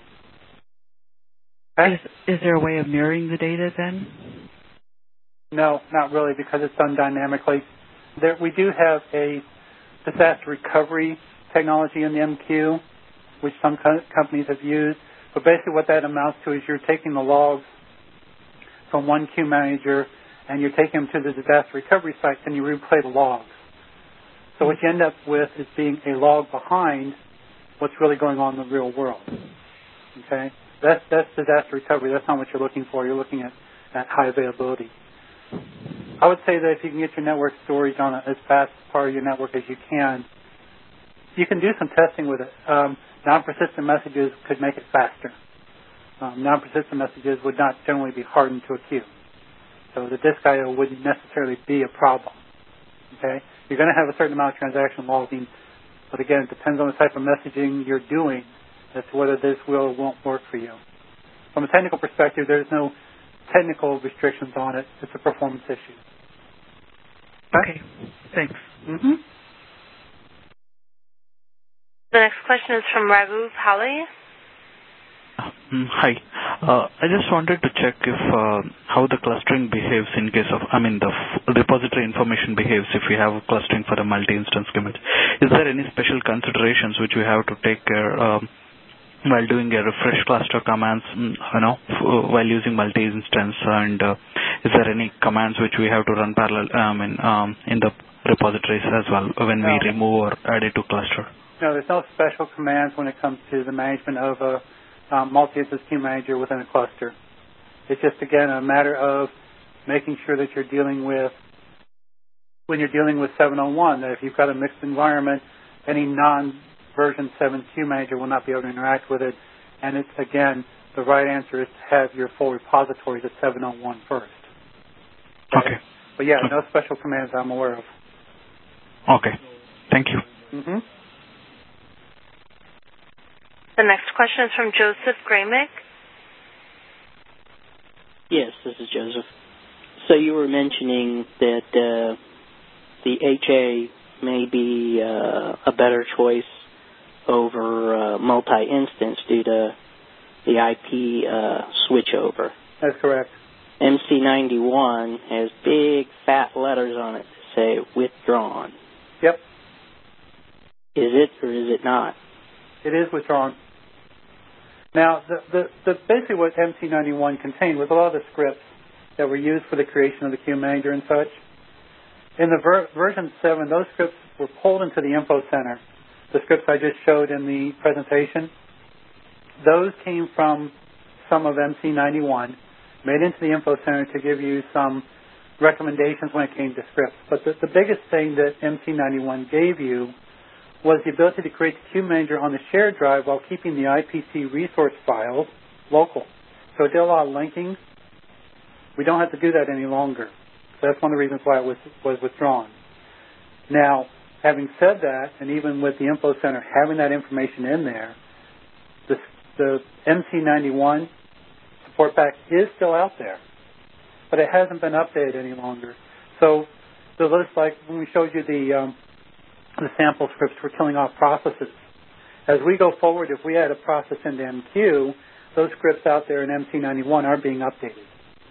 Okay?
Is, is there a way of mirroring the data then?
No, not really, because it's done dynamically. There, we do have a disaster recovery technology in the M Q, which some co- companies have used. But basically what that amounts to is you're taking the logs from one queue manager and you're taking them to the disaster recovery sites and you replay the logs. So what you end up with is being a log behind what's really going on in the real world. Okay? That's, that's disaster recovery. That's not what you're looking for. You're looking at, at high availability. I would say that if you can get your network storage on a, as fast part of your network as you can, you can do some testing with it. Um, non-persistent messages could make it faster. Um, non-persistent messages would not generally be hardened to a queue. So the disk I O wouldn't necessarily be a problem. Okay? You're going to have a certain amount of transaction logging, but again, it depends on the type of messaging you're doing as to whether this will or won't work for you. From a technical perspective, there's no technical restrictions on it. It's a performance issue.
Okay, thanks.
Mm-hmm.
The next question is from Raghu Pali.
Um, hi. Uh, I just wanted to check if uh, how the clustering behaves in case of, I mean, the f- repository information behaves if we have clustering for a multi-instance commit. Is there any special considerations which we have to take care um, while doing a refresh cluster commands, you know, f- while using multi-instance, and uh, is there any commands which we have to run parallel um, in, um, in the repositories as well when
no.
we remove or add it to cluster?
No, there's no special commands when it comes to the management of a um, multi-instance queue manager within a cluster. It's just, again, a matter of making sure that you're dealing with, when you're dealing with seven oh one, that if you've got a mixed environment, any non version seven queue manager will not be able to interact with it. And it's, again, the right answer is to have your full repositories at seven oh one first.
Okay. okay.
But yeah, no special commands I'm aware of.
Okay. Thank you.
Mm-hmm.
The next question is from Joseph Gramick.
Yes, this is Joseph. So you were mentioning that uh, the H A may be uh, a better choice over uh, multi-instance due to the I P uh, switchover.
That's correct.
M C ninety-one has big fat letters on it that say withdrawn.
Yep.
Is it or is it not?
It is withdrawn. Now, the, the, the basically what M C ninety-one contained was a lot of the scripts that were used for the creation of the queue manager and such. In the ver- version seven, those scripts were pulled into the info center. The scripts I just showed in the presentation, those came from some of M C ninety-one, made into the info center to give you some recommendations when it came to scripts. But the, the biggest thing that M C ninety-one gave you was the ability to create the queue manager on the shared drive while keeping the I P C resource files local. So it did a lot of linking. We don't have to do that any longer. So that's one of the reasons why it was, was withdrawn. Now, having said that, and even with the info center having that information in there, the, the M C ninety-one support pack is still out there, but it hasn't been updated any longer. So the list, like when we showed you the um, the sample scripts for killing off processes. As we go forward, if we add a process into M Q, those scripts out there in M C ninety-one are being updated.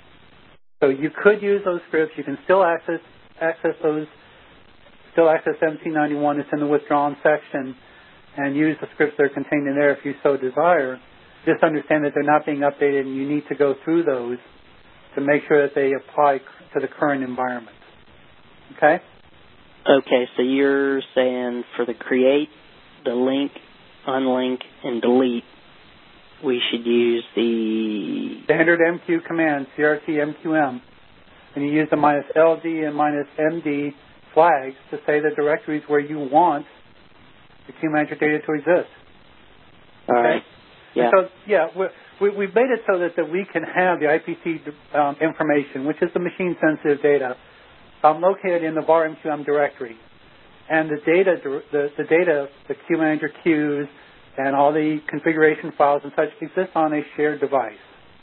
So you could use those scripts. You can still access access those, still access M C ninety-one. It's in the withdrawn section, and use the scripts that are contained in there if you so desire. Just understand that they're not being updated, and you need to go through those to make sure that they apply to the current environment. Okay?
Okay, so you're saying for the create, the link, unlink, and delete, we should use the
standard M Q command, C R T M Q M, and you use the minus L D and minus M D flags to say the directories where you want the queue manager data to exist.
All
okay?
right. Yeah.
And so, yeah, we, we've made it so that, that we can have the I P C um, information, which is the machine-sensitive data, um, located in the var M Q M directory. And the data, the, the data, the queue manager queues, and all the configuration files and such exist on a shared device.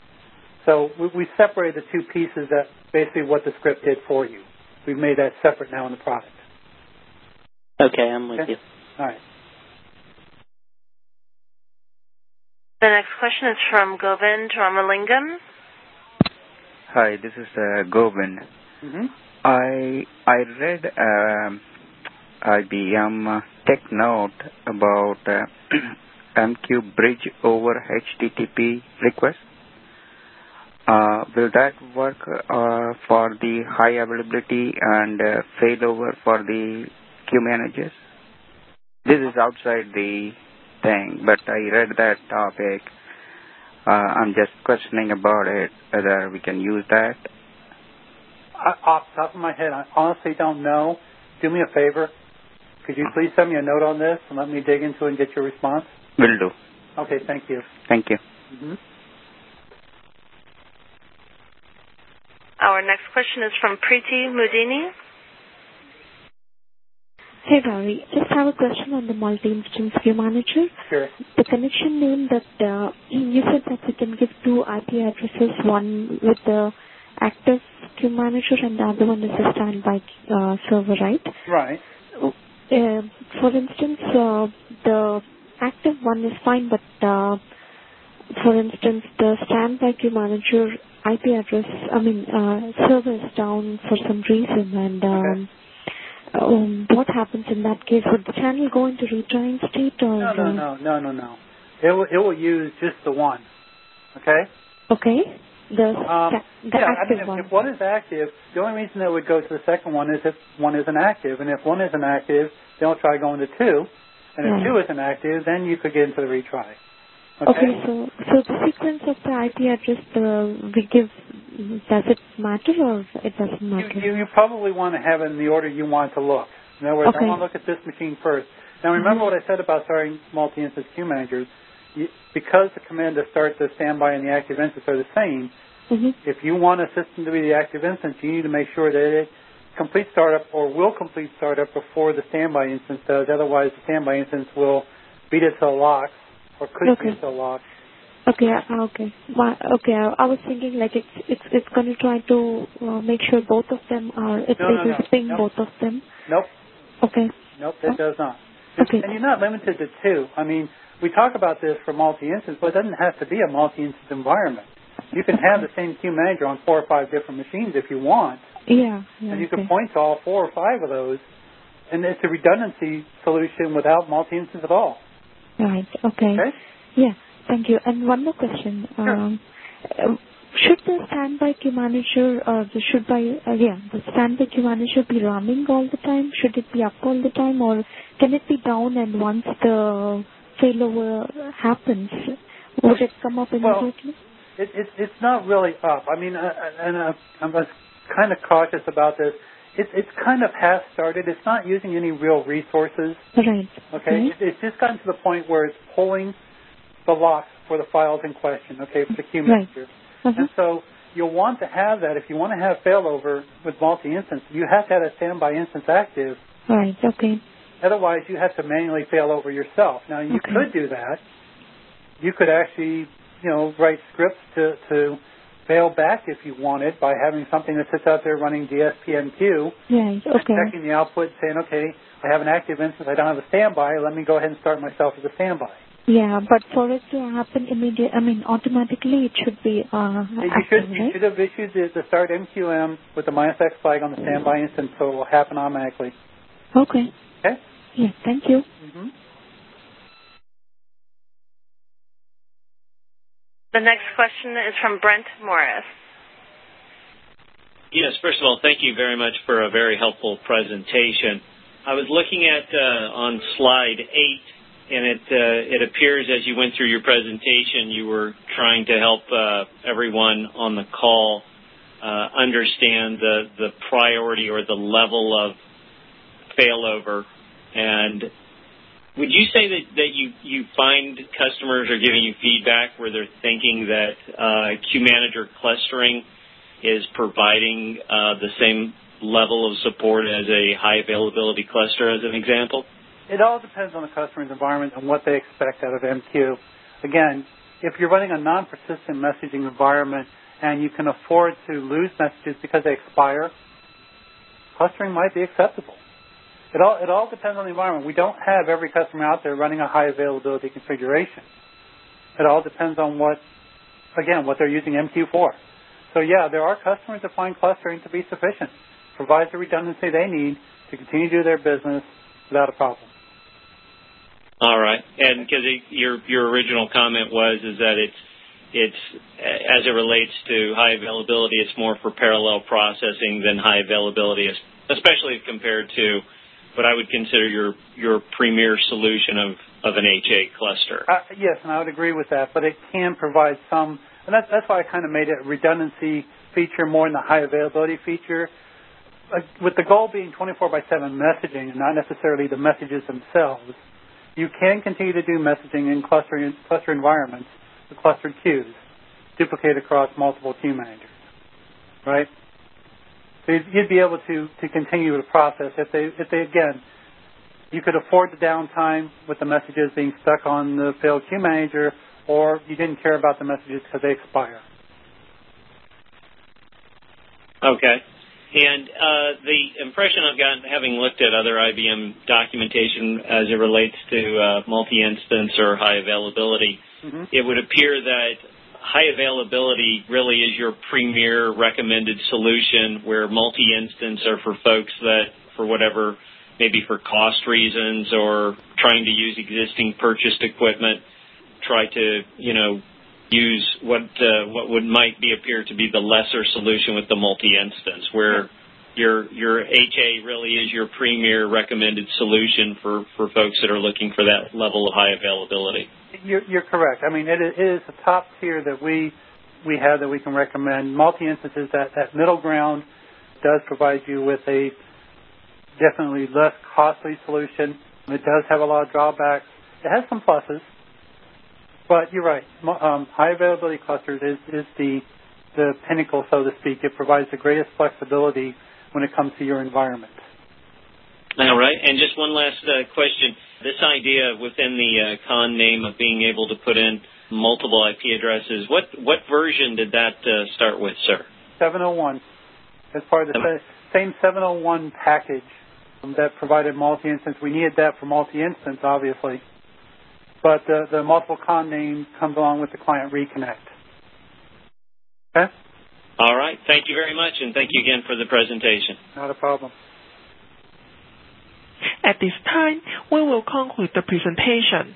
So we, we separated the two pieces. That basically what the script did for you. We've made that separate now in the product.
Okay, I'm with
okay?
you.
All right.
The next question is from Govind Ramalingam.
Hi, this is uh, Govind.
Mm-hmm.
I I read um, I B M uh, tech note about uh, M Q bridge over H T T P request. Uh, will that work uh, for the high availability and uh, failover for the queue managers? This is outside the thing, but I read that topic. Uh, I'm just questioning about it, whether we can use that.
I, off the top of my head, I honestly don't know. Do me a favor. Could you please send me a note on this and let me dig into it and get your response?
Will do.
Okay, thank you.
Thank you.
Mm-hmm.
Our next question is from Preeti Mudini.
Hey, Barry. Just have a question on the multi-instance queue manager.
Sure.
The connection name that uh, you said that we can give two I P addresses, one with the active queue manager and the other one is a standby uh, server, right?
Right.
Uh, for instance, uh, the active one is fine, but uh, for instance, the standby queue manager I P address, I mean, uh, server is down for some reason, and um,
okay.
Um, what happens in that case? Would the channel go into retrying state or?
No, no, no, no, no, no. It will, it will use just the one. Okay.
Okay. The
um,
the
yeah,
active
I mean, if,
one.
if one is active, the only reason it would go to the second one is if one isn't active, and if one isn't active, then it'll try going to two, and if
right.
two isn't active, then you could get into the retry. Okay.
Okay. So, so the sequence of the I P address uh, we give, does it matter or it doesn't matter?
You, you, you probably want to have it in the order you want to look. In other words,
okay.
I want to look at this machine first. Now, remember mm-hmm. what I said about starting multi-instance queue managers. You, because the command to start the standby and the active instance are the same,
mm-hmm.
if you want a system to be the active instance, you need to make sure that it completes startup or will complete startup before the standby instance does. Otherwise, the standby instance will beat it to a lock or could
okay.
beat it to a lock.
Okay, uh, okay, well, okay. I, I was thinking like it's it's it's going to try to uh, make sure both of them are it's
no,
able
no, no.
to ping
nope.
both of them.
Nope.
Okay.
Nope, it oh. does not.
Okay.
And you're not limited to two. I mean, we talk about this for multi-instance, but it doesn't have to be a multi-instance environment. You can have the same queue manager on four or five different machines if you want.
Yeah. yeah
and you
okay.
can point to all four or five of those, and it's a redundancy solution without multi-instance at all.
Right. Okay.
Okay.
Yeah. Thank you. And one more question.
Sure.
Um, should the standby queue manager, or the should by, uh, yeah, the standby queue manager be running all the time? Should it be up all the time, or can it be down and once the failover happens, would it come up immediately?
Well, it, it, it's not really up. I mean, uh, and uh, I'm kind of cautious about this. It, it's kind of half started. It's not using any real resources.
Right.
Okay.
Mm-hmm.
It, it's just gotten to the point where it's pulling the locks for the files in question, okay, for the queue manager.
Right. Uh-huh.
And so you'll want to have that. If you want to have failover with multi-instance, you have to have a standby instance active.
Right, okay.
Otherwise, you have to manually failover yourself. Now, you
okay.
could do that. You could actually, you know, write scripts to, to fail back if you wanted by having something that sits out there running D S P M Q.
Right, okay.
Checking the output, saying, okay, I have an active instance. I don't have a standby. Let me go ahead and start myself as a standby.
Yeah, but for it to happen immediately, I mean, automatically, it should be uh,
you
active,
should,
right?
You should have issued the, the start M Q M with the minus X flag on the standby instance, so it will happen automatically.
Okay.
Okay?
Yeah, thank you.
Mm-hmm.
The next question is from Brent Morris.
Yes, first of all, thank you very much for a very helpful presentation. I was looking at uh, on slide eight, and it uh, it appears as you went through your presentation, you were trying to help uh, everyone on the call uh, understand the, the priority or the level of failover. And would you say that, that you, you find customers are giving you feedback where they're thinking that uh, Queue Manager clustering is providing uh, the same level of support as a high availability cluster, as an example?
It all depends on the customer's environment and what they expect out of M Q. Again, if you're running a non-persistent messaging environment and you can afford to lose messages because they expire, clustering might be acceptable. It all, it all depends on the environment. We don't have every customer out there running a high availability configuration. It all depends on what, again, what they're using M Q for. So yeah, there are customers that find clustering to be sufficient. Provides the redundancy they need to continue to do their business without a problem.
All right, and because your your original comment was is that it's it's as it relates to high availability, it's more for parallel processing than high availability, especially compared to what I would consider your your premier solution of, of an H A cluster.
Uh, yes, and I would agree with that, but it can provide some, and that's, that's why I kind of made it redundancy feature more in the high availability feature. Uh, with the goal being twenty-four by seven messaging and not necessarily the messages themselves, you can continue to do messaging in cluster, cluster environments with clustered queues, duplicate across multiple queue managers, right? So you'd, you'd be able to, to continue the process if they, if they, again, you could afford the downtime with the messages being stuck on the failed queue manager, or you didn't care about the messages because they expire.
Okay. And uh, the impression I've gotten, having looked at other I B M documentation as it relates to uh, multi-instance or high availability, mm-hmm. it would appear that high availability really is your premier recommended solution, where multi-instance are for folks that, for whatever, maybe for cost reasons or trying to use existing purchased equipment, try to, you know, use what uh, what would might be appear to be the lesser solution with the multi-instance, where your your H A really is your premier recommended solution for, for folks that are looking for that level of high availability.
You're, you're correct. I mean, it is the top tier that we we have that we can recommend. Multi-instances, that, that middle ground does provide you with a definitely less costly solution. It does have a lot of drawbacks. It has some pluses. But you're right. Um, high availability clusters is, is the the pinnacle, so to speak. It provides the greatest flexibility when it comes to your environment.
All right. And just one last uh, question. This idea within the uh, con name of being able to put in multiple I P addresses, what what version did that uh, start with, sir?
seven oh one. As part of the um, same seven oh one package that provided multi-instance. We needed that for multi-instance, obviously. But the, the multiple con name comes along with the client reconnect. Okay?
All right. Thank you very much, and thank you again for the presentation.
Not a problem.
At this time, we will conclude the presentation.